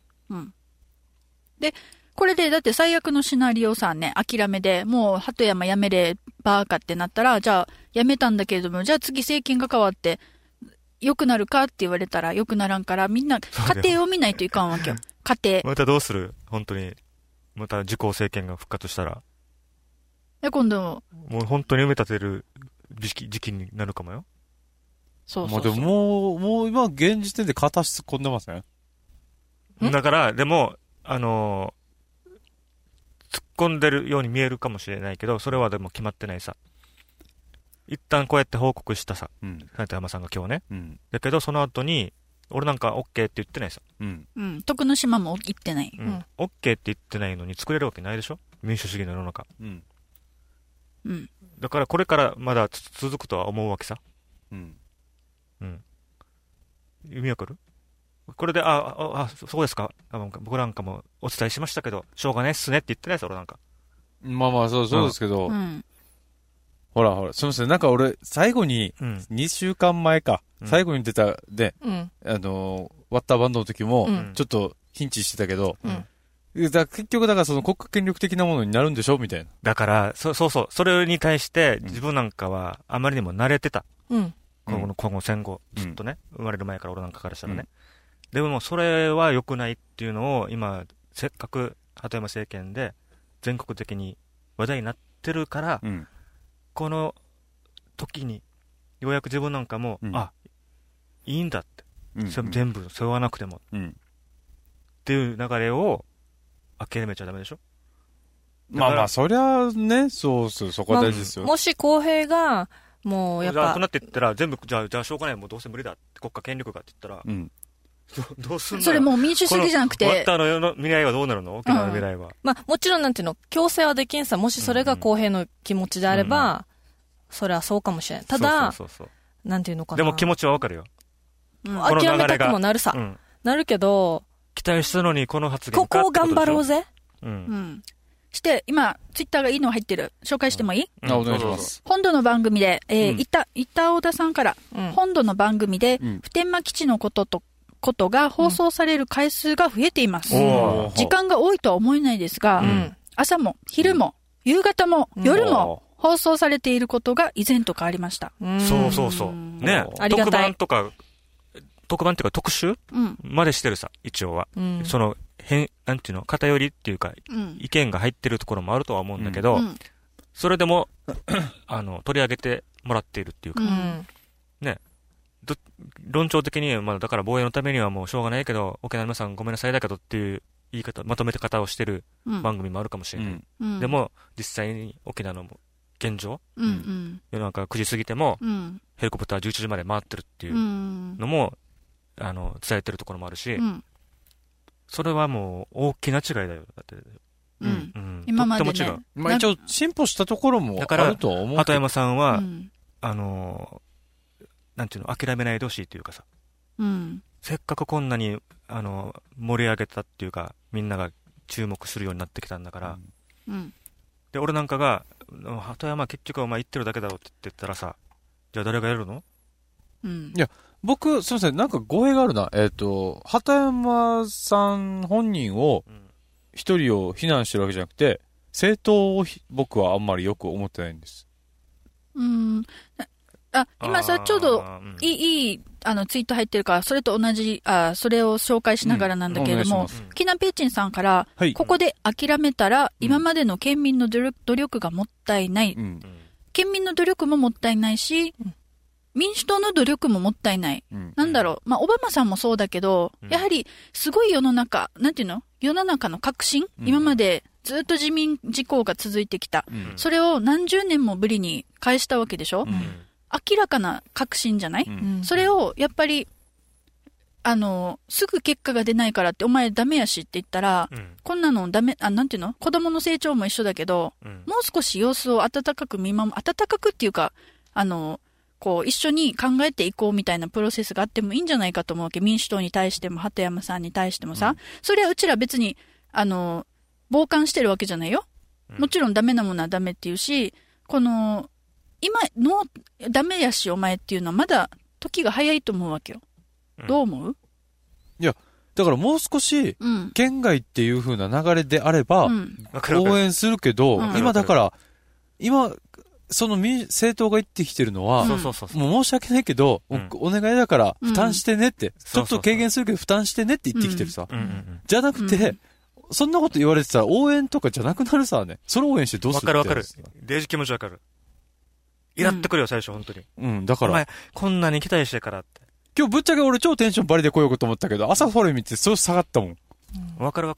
で、これでだって最悪のシナリオさね、諦めで、もう鳩山やめればーかってなったら、じゃあやめたんだけれども、じゃあ次政権が変わって、良くなるかって言われたら良くならんから、みんな家庭を見ないといかんわけよ。家庭。 またどうする？本当に。また自公政権が復活したら。 今度。 もう本当に埋め立てる時期になるかもよ。 そう。 まあでももう今現時点で片足突っ込んでません？ だから、でも、突っ込んでるように見えるかもしれないけど、それはでも決まってないさ。一旦こうやって報告したさ。斉山さんが今日ね。だけどその後に、俺なんか OK って言ってないさ。 徳之島も言ってない。 OK って言ってないのに作れるわけないでしょ？民主主義の世の中。だからこれからまだ続くとは思うわけさ。意味わかる？これで、そうですか。僕なんかもお伝えしましたけど、しょうがないっすねって言ってないです、俺なんか。 まあそうですけど。ほら、すみません。なんか俺、最後に、2週間前か、最後に出た、で、ワッターバンドの時も、ちょっとヒンチしてたけど、結局だからその国家権力的なものになるんでしょみたいな。 だから、そう。それに対して自分なんかはあまりにも慣れてた。今後戦後、ずっとね、生まれる前から俺なんかからしたらね。でもそれは良くないっていうのを今、せっかく鳩山政権で全国的に話題になってるから、この時にようやく自分なんかも、いいんだって。全部背負わなくても。っていう流れを諦めちゃダメでしょ？ まあ、そりゃね、そこは大事ですよ。 もし公平が、もうやっぱ。 じゃあ、となって言ったら、全部、じゃあしょうがない、もうどうせ無理だって、国家権力がって言ったら、どうすんの？ それもう民主主義じゃなくて。 ワッターの世の未来はどうなるの？沖縄の未来は。 まあ、もちろんなんていうの、強制はできんさ。もしそれが公平の気持ちであれば、それはそうかもしれない。ただ、なんていうのかな。 でも気持ちはわかるよ。 諦めたくもなるさ。なるけど、 期待したのにこの発言ここを頑張ろうぜ。 して、今、ツイッターがいいの入ってる。紹介してもいい？ お願いします。 本土の番組で、板尾田さんから、本土の番組で、普天間基地のことが放送される回数が増えています。時間が多いとは思えないですが、朝も昼も夕方も夜も放送されていることが以前と変わりました。 そう。ね、特番っていうか特集までしてるさ、一応は。その、なんていうの、偏りっていうか、意見が入ってるところもあるとは思うんだけど、 それでも取り上げてもらっているっていうか、ね、論調的に、だから防衛のためにはもうしょうがないけど、沖縄の皆さんごめんなさいだけどっていう言い方、まとめ方をしてる番組もあるかもしれない。でも、実際に沖縄の現状、夜中9時過ぎても、ヘリコプター11時まで回ってるっていうのも、伝えてるところもあるし、それはもう大きな違いだよ。だって、 今までね。 とっても違う。一応進歩したところもあると思う。 鳩山さんは、なんていうの、諦めないでほしいというかさ、せっかくこんなに盛り上げたっていうか、みんなが注目するようになってきたんだから、で俺なんかが鳩山結局お前言ってるだけだろって言ったらさ、じゃあ誰がやるの？ いや僕すみません、なんか語弊があるな。鳩山さん本人を一人を非難してるわけじゃなくて、政党を僕はあんまりよく思ってないんです。 今さ、ちょうどいいツイート入ってるから、それと同じ、それを紹介しながらなんだけれども、キナペーチンさんから、ここで諦めたら、今までの県民の努力がもったいない。県民の努力ももったいないし、民主党の努力ももったいない。なんだろう、オバマさんもそうだけど、やはり、すごい世の中、なんていうの？世の中の革新、今までずっと自民自公が続いてきた。それを何十年もぶりに返したわけでしょ？明らかな革新じゃない？それを、やっぱり、すぐ結果が出ないからって、お前ダメやしって言ったら、こんなのダメ、なんていうの？子供の成長も一緒だけど、もう少し様子を温かく温かくっていうか、一緒に考えていこうみたいなプロセスがあってもいいんじゃないかと思うわけ。民主党に対しても、鳩山さんに対してもさ、それはうちら別に、傍観してるわけじゃないよ。もちろんダメなものはダメっていうし、今のダメやしお前っていうのはまだ時が早いと思うわけよ。どう思う？ いや、だからもう少し、県外っていう風な流れであれば、応援するけど、今だから、その政党が言ってきてるのは、もう申し訳ないけど、お願いだから負担してねって、ちょっと軽減するけど負担してねって言ってきてるさ。じゃなくて、そんなこと言われてたら応援とかじゃなくなるさね。それ応援してどうする？ わかる。デージ気持ちわかる。イラってくるよ、最初、本当に。 だから。 お前、こんなに期待してからって。 今日ぶっちゃけ俺超テンションバリで来ようと思ったけど、朝それ見てそう下がったもん。 わかる。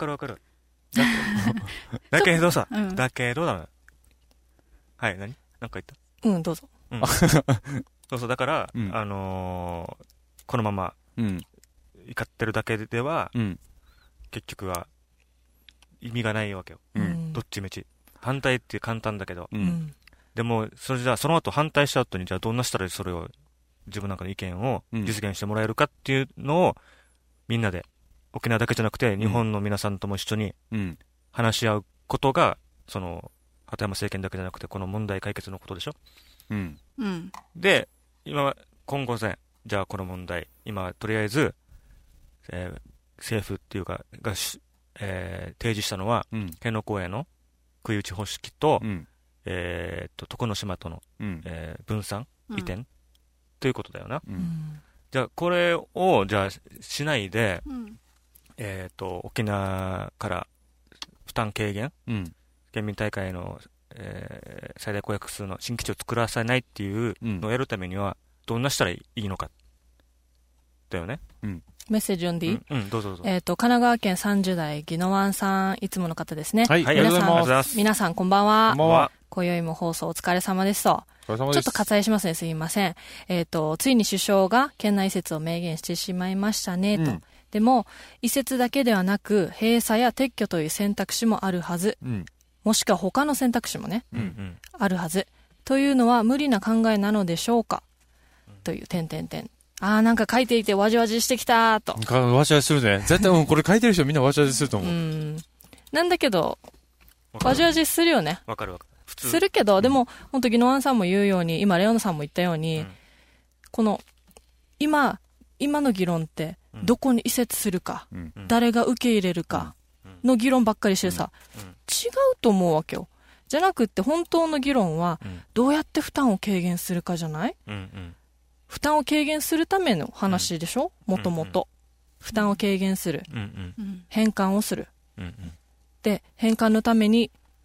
だけどさ、だめ。はい、何なんか言った？ どうぞ。 そう、だから、このまま、怒ってるだけでは、結局は、意味がないわけよ。どっちみち。反対って簡単だけど。でも、その後反対した後に、じゃあどんなしたらそれを、自分なんかの意見を実現してもらえるかっていうのを、みんなで、沖縄だけじゃなくて、日本の皆さんとも一緒に、話し合うことが、鳩山政権だけじゃなくて、この問題解決のことでしょ？で、今後じゃあこの問題、今、とりあえず、政府っていうか、が提示したのは、辺野古への食い打ち方式と、徳之島との、分散移転、ということだよな。じゃあこれをしないで、沖縄から負担軽減、県民大会の、最大公約数の新基地を作らせないっていうのをやるためにはどんなしたらいいのかだよね。 メッセージ読んでいい？ どうぞ。 神奈川県30代宜野湾さん、いつもの方ですね。 はい、ありがとうございます。 皆さんこんばんは。今宵も放送お疲れ様ですと。ちょっと割愛しますね、すいません。ついに首相が県内移設を明言してしまいましたねと。でも移設だけではなく閉鎖や撤去という選択肢もあるはず。もしくは他の選択肢もね、あるはず。というのは無理な考えなのでしょうか？という点。なんか書いていてわじわじしてきたと。 わじわじするね。絶対これ書いてる人みんなわじわじすると思う。 なんだけど、わじわじするよね。 わかる。普通。 するけど、でも、本当宜野湾さんも言うように、今レオナさんも言ったように、この、今の議論って、どこに移設するか、誰が受け入れるかの議論ばっかりしてさ、違うと思うわけよ。じゃなくって本当の議論は、どうやって負担を軽減するかじゃない？負担を軽減するための話でしょ？もともと。負担を軽減する。返還をする。で、返還のために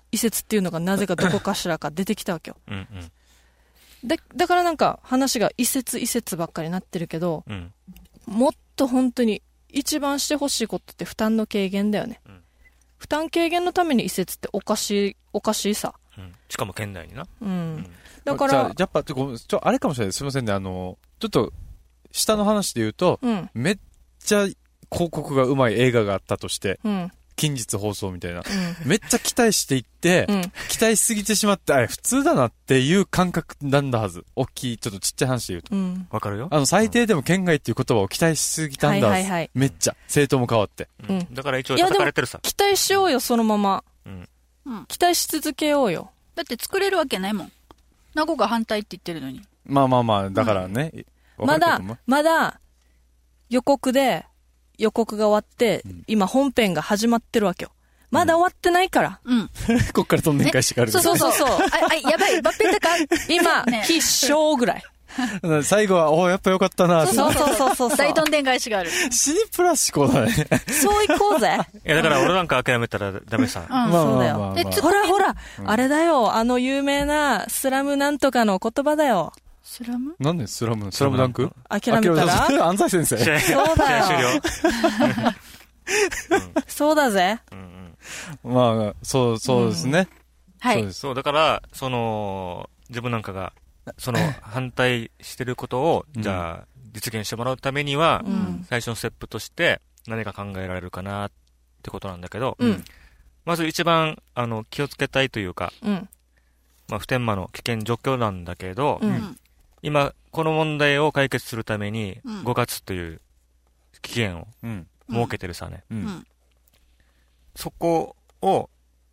移設っていうのがなぜかどこかしらか出てきたわけよ。 うんうんだからなんか話が移設ばっかりになってるけど、 うん、 もっと本当に一番してほしいことって負担の軽減だよね。うん、負担軽減のために移設っておかしいさ。 うん、しかも県内にな。 うん。だから。 やっぱ、あれかもしれない。すみませんね。ちょっと、下の話で言うと、めっちゃ広告がうまい映画があったとして、近日放送みたいな、めっちゃ期待していって、期待しすぎてしまって、普通だなっていう感覚なんだはず。大きい、ちょっとちっちゃい話で言うと。 わかるよ。 最低でも県外っていう言葉を期待しすぎたんだはず。めっちゃ。政党も変わって。 だから一応叩かれてるさ。 期待しようよ、そのまま。期待し続けようよ。 だって作れるわけないもん。名護が反対って言ってるのに。 まあ、だからね。 まだ、予告が終わって、今本編が始まってるわけよ。まだ終わってないから。 こっからどんどん返しがある。 そう。やばい、バッペタか今、必勝ぐらい。 最後は、やっぱよかったな。 そう。 大どんでん返しがある。 シニプラス思考だね。 そう行こうぜ。 いや、だから俺なんか諦めたらダメさ。 そうだよ。ほら、あれだよ、有名なスラムなんとかの言葉だよ。 スラム？ なんでスラムダンク？ 諦めたら安西先生。 そうだよ。 試合終了。 そうだぜ。 まあ、そうですね。 はい。 そう、だから、自分なんかが、反対してることを、じゃあ、実現してもらうためには、最初のステップとして何か考えられるかなってことなんだけど、まず一番、気をつけたいというか、まあ、普天間の危険状況なんだけど、今、この問題を解決するために、5月という期限を設けてるさね。そこを、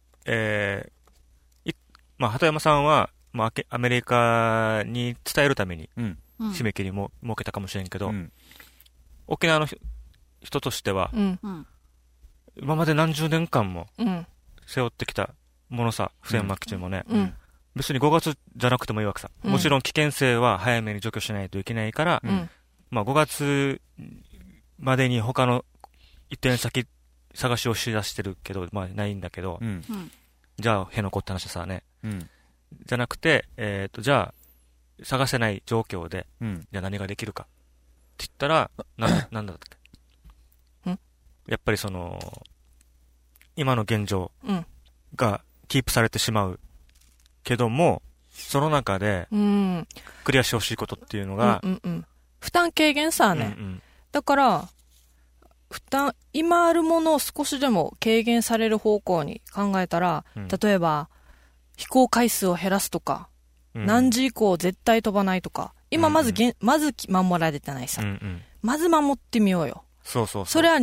まあ、鳩山さんは、まあ、アメリカに伝えるために、締め切りも設けたかもしれんけど、沖縄の人としては、今まで何十年間も背負ってきたものさ、普天間基地もね、別に5月じゃなくてもいいわけさ。もちろん危険性は早めに除去しないといけないから、まあ5月までに他の移転先探しをしだしてるけど、まあないんだけど、じゃあ辺野古って話さね。じゃなくて、じゃあ探せない状況で、じゃあ何ができるかって言ったら、なんだったっけ？やっぱり今の現状がキープされてしまうけども、その中で、クリアしてほしいことっていうのが、 負担軽減さね。だから、今あるものを少しでも軽減される方向に考えたら、例えば、飛行回数を減らすとか、何時以降絶対飛ばないとか、今まず守られてないさ。まず守ってみようよ。それは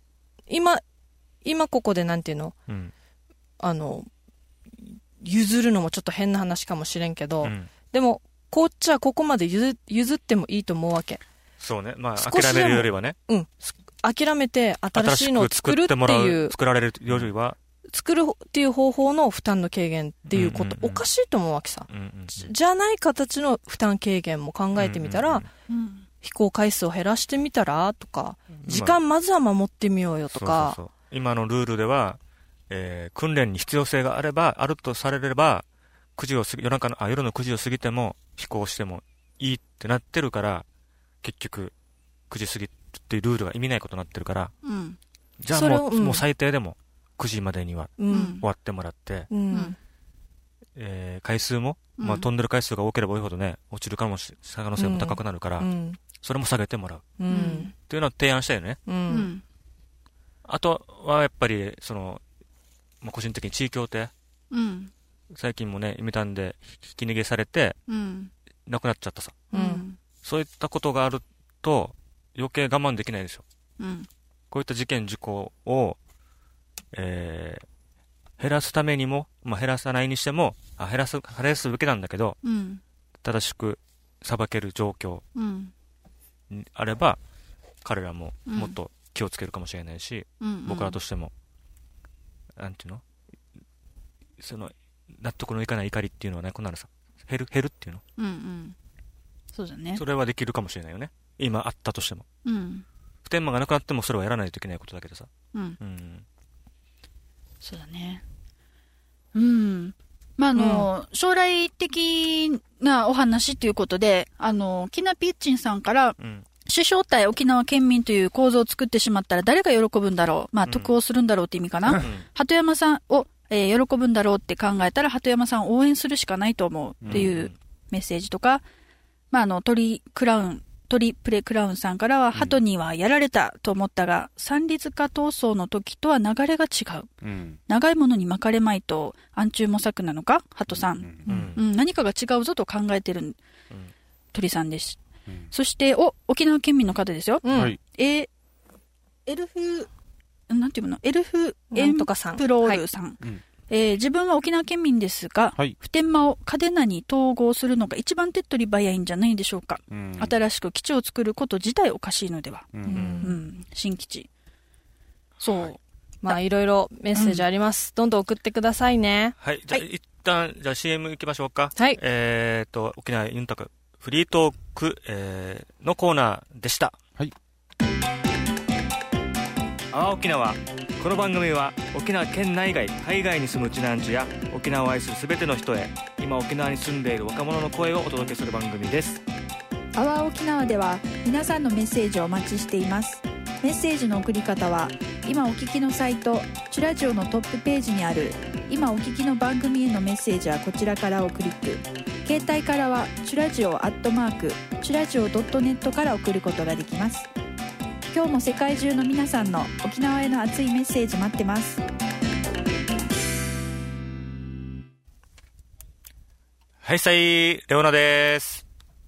今ここでなんていうの、譲るのもちょっと変な話かもしれんけど、でも、こっちはここまで譲ってもいいと思うわけ。 そうね。まあ、諦めるよりはね。 諦めて新しいのを作るっていう。 作られるよりは。 作るっていう方法の負担の軽減っていうこと、おかしいと思うわけさ。じゃない形の負担軽減も考えてみたら、飛行回数を減らしてみたらとか、時間まずは守ってみようよとか。 今のルールでは、訓練に必要性があるとされれば、夜の9時を過ぎても飛行してもいいってなってるから、結局、9時過ぎっていうルールが意味ないことになってるから、じゃあもう最低でも9時までには終わってもらって、回数も、まあ飛んでる回数が多ければ多いほどね、落ちる可能性も高くなるから、それも下げてもらう。っていうのを提案したよね。あとはやっぱり、まあ、個人的に地位協定、最近もね、意味単で引き逃げされて、なくなっちゃったさ。そういったことがあると、余計我慢できないでしょ。こういった事件事故を、減らすためにも、まあ、減らさないにしても、減らすべきなんだけど、正しく裁ける状況にあれば、彼らももっと気をつけるかもしれないし、僕らとしても、なんていうの？納得のいかない怒りっていうのはなくなるさ。減るっていうの。 そうだね。 それはできるかもしれないよね。今あったとしても。普天間がなくなってもそれはやらないといけないことだけどさ。 そうだね。 うん。まあ、将来的なお話ということで、キナピッチンさんから、首相対沖縄県民という構造を作ってしまったら誰が喜ぶんだろう。まあ、得をするんだろうって意味かな。鳩山さんを、喜ぶんだろうって考えたら、鳩山さんを応援するしかないと思うっていうメッセージとか、まあ、トリプレクラウンさんからは、鳩にはやられたと思ったが、三立化闘争の時とは流れが違う。長いものに巻かれまいと、暗中模索なのか鳩さん、何かが違うぞと考えてる、鳥さんです。そして、沖縄県民の方ですよ。エルフ、なんていうのエルフエンプロールさん。自分は沖縄県民ですが、普天間を嘉手納に統合するのが一番手っ取り早いんじゃないでしょうか。新しく基地を作ること自体おかしいのでは。新基地。そう。 まあ、いろいろメッセージあります。どんどん送ってくださいね。 はい。じゃあ、一旦、CM 行きましょうか。 はい。 沖縄ユンタクフリートーク、のコーナーでした。 はい。 沖縄。この番組は沖縄県内外海外に住むうちなんちゅや沖縄を愛するすべての人へ今沖縄に住んでいる若者の声をお届けする番組です。 アワー沖縄では皆さんのメッセージをお待ちしています。メッセージの送り方は今お聞きのサイトチュラジオのトップページにある今お聞きの番組へのメッセージはこちらからをクリック、携帯からはチュラジオ@チュラジオ.netから送ることができます。今日も世界中の皆さんの沖縄への熱いメッセージ待ってます。 はいさい、レオナです。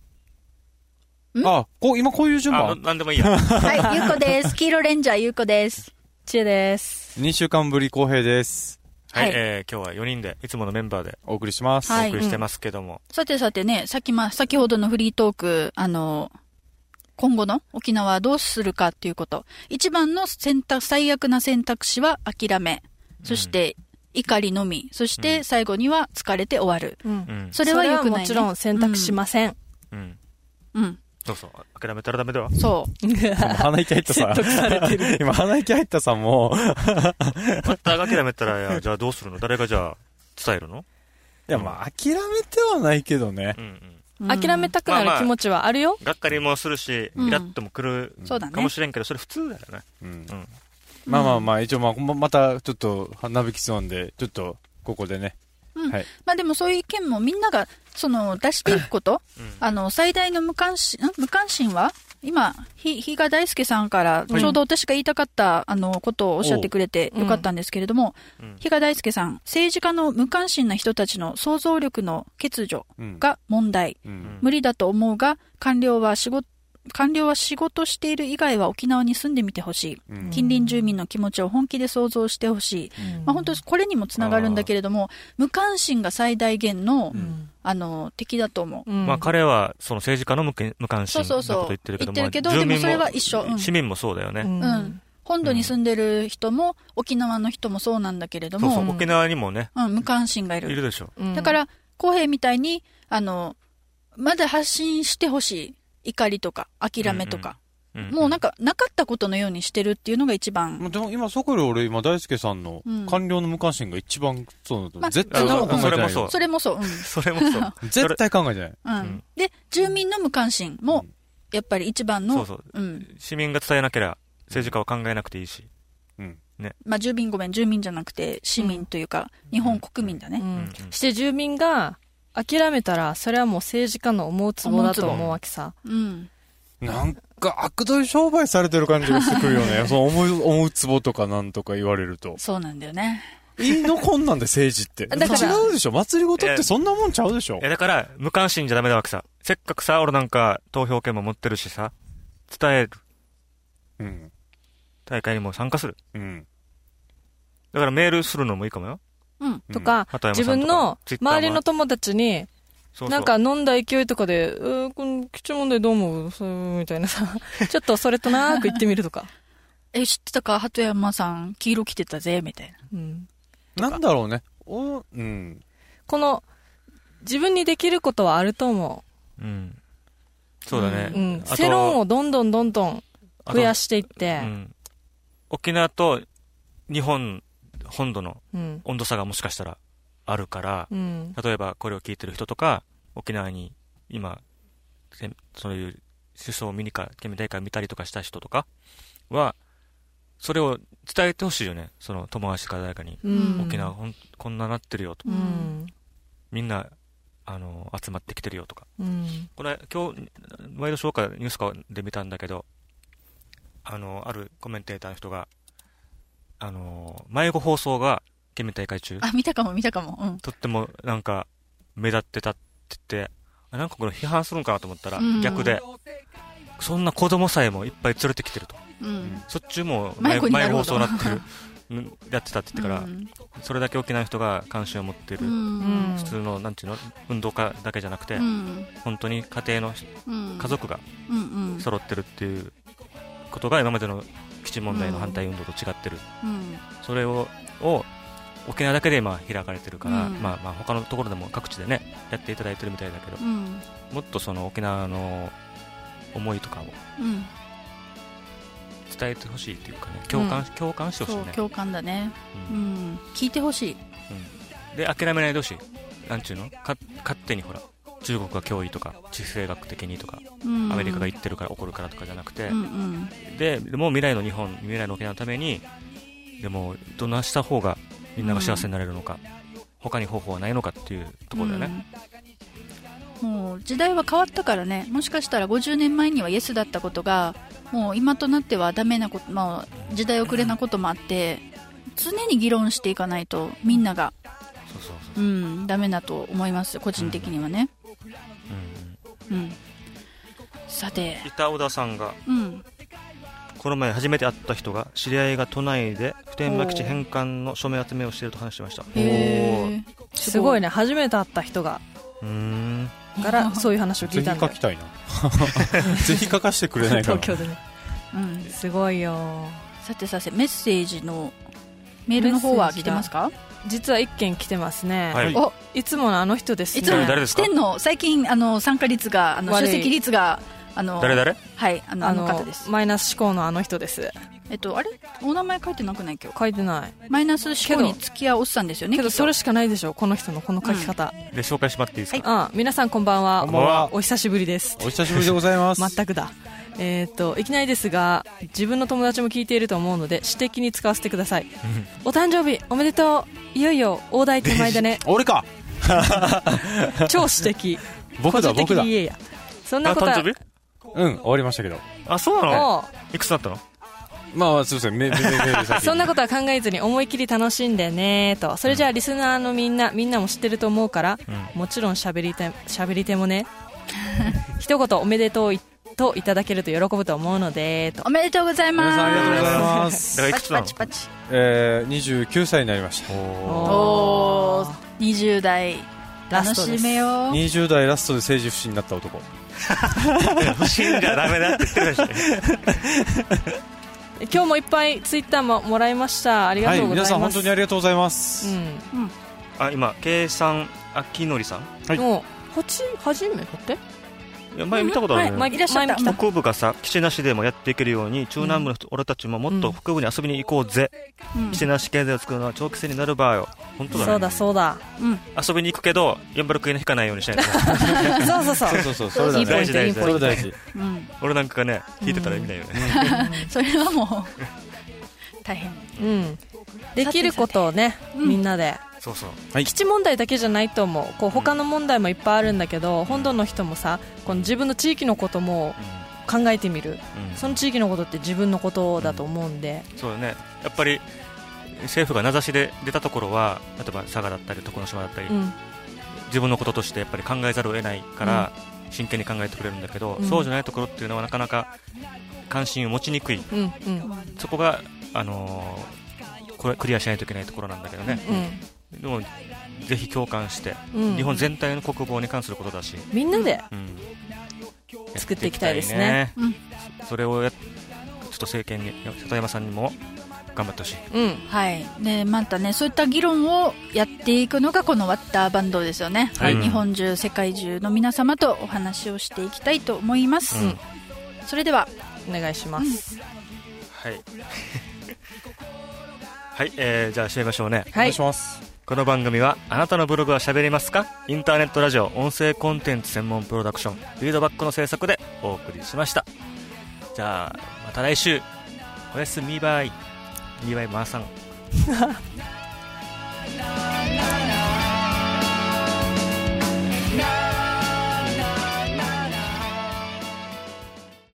今こういう順番なんでもいいや。 はい、ゆうこです。黄色レンジャーゆうこです。 ちえです。 2週間ぶり浩平です。 はい、今日は4人でいつものメンバーでお送りします。 お送りしてますけども。 さてね、先ほどのフリートーク、今後の沖縄はどうするかっていうこと。一番の最悪な選択肢は諦め。そして、怒りのみ。そして、最後には疲れて終わる。それは良くないね。 もちろん選択しません。 そうそう。諦めたらダメだわ。 そう。 鼻息入ったさ。今鼻息入ったさもう。 また諦めたら、じゃあどうするの？誰がじゃあ伝えるの？ いや、まあ、諦めてはないけどね。 諦めたくなる気持ちはあるよ。 がっかりもするし、イラッとも来るかもしれんけど、それ普通だよね。 まあ、一応またちょっと鼻引きそうなんで、ちょっとここでね。 はい。まあでもそういう意見もみんなが、出していくこと、最大の無関心は今、比嘉大輔さんから、ちょうど私が言いたかった、ことをおっしゃってくれてよかったんですけれども、比嘉大輔さん、政治家の無関心な人たちの想像力の欠如が問題。無理だと思うが、官僚は仕事している以外は沖縄に住んでみてほしい。近隣住民の気持ちを本気で想像してほしい。まあ本当にこれにもつながるんだけれども、無関心が最大限の、敵だと思う。 まあ彼はその政治家の無関心なこと言ってるけども、 でもそれは一緒。 市民もそうだよね。 本土に住んでる人も、沖縄の人もそうなんだけれども、 沖縄にもね、 無関心がいる。 いるでしょ。 だから、公平みたいに、まだ発信してほしい。怒りとか諦めとか、もうなかったことのようにしてるっていうのが一番。 でも今そこで俺大輔さんの官僚の無関心が一番そうだと、絶対考えてない。 それもそう。 絶対考えてない。で住民の無関心もやっぱり一番の。 市民が伝えなければ政治家は考えなくていいし。 まあ住民じゃなくて市民というか日本国民だね。 して住民が諦めたら、それはもう政治家の思うつぼだと思うわけさ。 なんか悪どい商売されてる感じがしてくるよね。思うつぼとかなんとか言われると。 そうなんだよね。 いいのこんなんで政治って。違うでしょ。祭りごとってそんなもんちゃうでしょ。 だから、無関心じゃダメだわけさ。せっかくさ、俺なんか投票権も持ってるしさ、伝える。大会にも参加する。だからメールするのもいいかもよ。 とか、自分の周りの友達に、なんか飲んだ勢いとかで、この基地問題どう思うみたいなさ、ちょっとそれとなーく言ってみるとか。 知ってたか鳩山さん、黄色着てたぜ、みたいな。なんだろうね。 この、自分にできることはあると思う。 そうだね。 世論をどんどん増やしていって。 沖縄と日本、本土の温度差がもしかしたらあるから、例えばこれを聞いてる人とか沖縄に今そういう首相を見にか県民大会見たりとかした人とかはそれを伝えてほしいよね。その友達か誰かに、沖縄こんななってるよと、みんな集まってきてるよとか、これ今日ワイドショーかニュースかで見たんだけど、あるコメンテーターの人が迷子放送が県民大会中見たかも、 とってもなんか目立ってたって言って、なんかこれ批判するんかなと思ったら、逆でそんな子供さえもいっぱい連れてきてると、そっちも迷子放送になってるやってたって言ってから、それだけ沖縄の人が関心を持っている、普通のなんていうの運動家だけじゃなくて、本当に家庭の家族が揃ってるっていうことが今までの基地問題の反対運動と違ってる、それを沖縄だけで今開かれてるから、他のところでも各地でねやっていただいてるみたいだけど、もっとその沖縄の思いとかを伝えてほしいっていうかね、共感してほしいね。 共感だね、聞いてほしい、 で諦めないでほしい。なんちゅうの勝手にほら中国が脅威とか地政学的にとか、アメリカが言ってるから怒るからとかじゃなくて、でも未来の日本、未来の沖縄のためにでもどんなした方がみんなが幸せになれるのか、他に方法はないのかっていうところだよね、 もう時代は変わったからね。もしかしたら50年前にはイエスだったことがもう今となってはダメなこと、時代遅れなこともあって、常に議論していかないとみんながダメだと思います、個人的にはね。さて板尾田さんが、この前初めて会った人が知り合いが都内で普天間基地返還の署名集めをしていると話してました。 すごいね、初めて会った人がからそういう話を聞いたんだ。 ぜひ書きたいなぜひ書かせてくれないかな東京でね、すごいよ。 さてメッセージのメールの方は来てますか？ 実は1件来てますね、いつものあの人ですね。 いつも誰ですか？来てんの最近参加率が出席率が誰はい、あの方です。 マイナス思考のあの人です。 あれお名前書いてなくない？今日書いてない。 マイナス思考に付き合うおっさんですよね。 けどそれしかないでしょ、この人のこの書き方、 で紹介してもらっていいですか？ 皆さんこんばんは。 こんばんは。 お久しぶりです。 お久しぶりでございます全くだ。いきなりですが自分の友達も聞いていると思うので私的に使わせてくださいお誕生日おめでとう。いよいよ大台手前だね俺か超私的僕だそんなことは誕生日終わりましたけど。 そうなの？いくつだったの？ すいませんそんなことは考えずに思い切り楽しんでねと。それじゃあリスナーのみんなも知ってると思うから、もちろんしゃべり手もね一言おめでとうといただけると喜ぶと思うのでと。 おめでとうございます。 ありがとうございます。 だからいくつなの？ パチ 29歳になりました。 おー、20代楽しめよう。 20代ラストで政治不信になった男不信じゃダメだって言ってましたね今日もいっぱいツイッターももらいました。ありがとうございます、 皆さん本当にありがとうございます、 今計算秋典さん、 初めて前見たことあるね、 いらっしゃった。 北部がさ基地なしでもやっていけるように中南部の俺たちももっと北部に遊びに行こうぜ、基地なし経済を作るのは長期戦になる場合よ。本当だね。 そうだ、 遊びに行くけどヤンバルクイナ引かないようにしないとそうそれ大事。 俺なんかね聞いてたら意味ないよね、 それはもう大変、 できることをね、みんなで基地問題だけじゃないと思う。他の問題もいっぱいあるんだけど、本土の人もさこの自分の地域のことも考えてみる、その地域のことって自分のことだと思うんで、 そうだね。やっぱり政府が名指しで出たところは例えば佐賀だったり徳之島だったり、自分のこととしてやっぱり考えざるを得ないから、真剣に考えてくれるんだけど、そうじゃないところっていうのはなかなか関心を持ちにくい、そこが、これクリアしないといけないところなんだけどね、でもぜひ共感して、日本全体の国防に関することだしみんなで、作っていきたいですね。 それをちょっと政権に里山さんにも頑張ってほしい、 はい。でまたねそういった議論をやっていくのがこのワッターバンドですよね、日本中世界中の皆様とお話をしていきたいと思います、それではお願いします、 はいはい、じゃあ締めましょうね。 お願いします。 この番組はあなたのブログは喋りますか、インターネットラジオ音声コンテンツ専門プロダクションフィードバックの制作でお送りしました。じゃあまた来週、おやすみバイ。ミーバイマーさん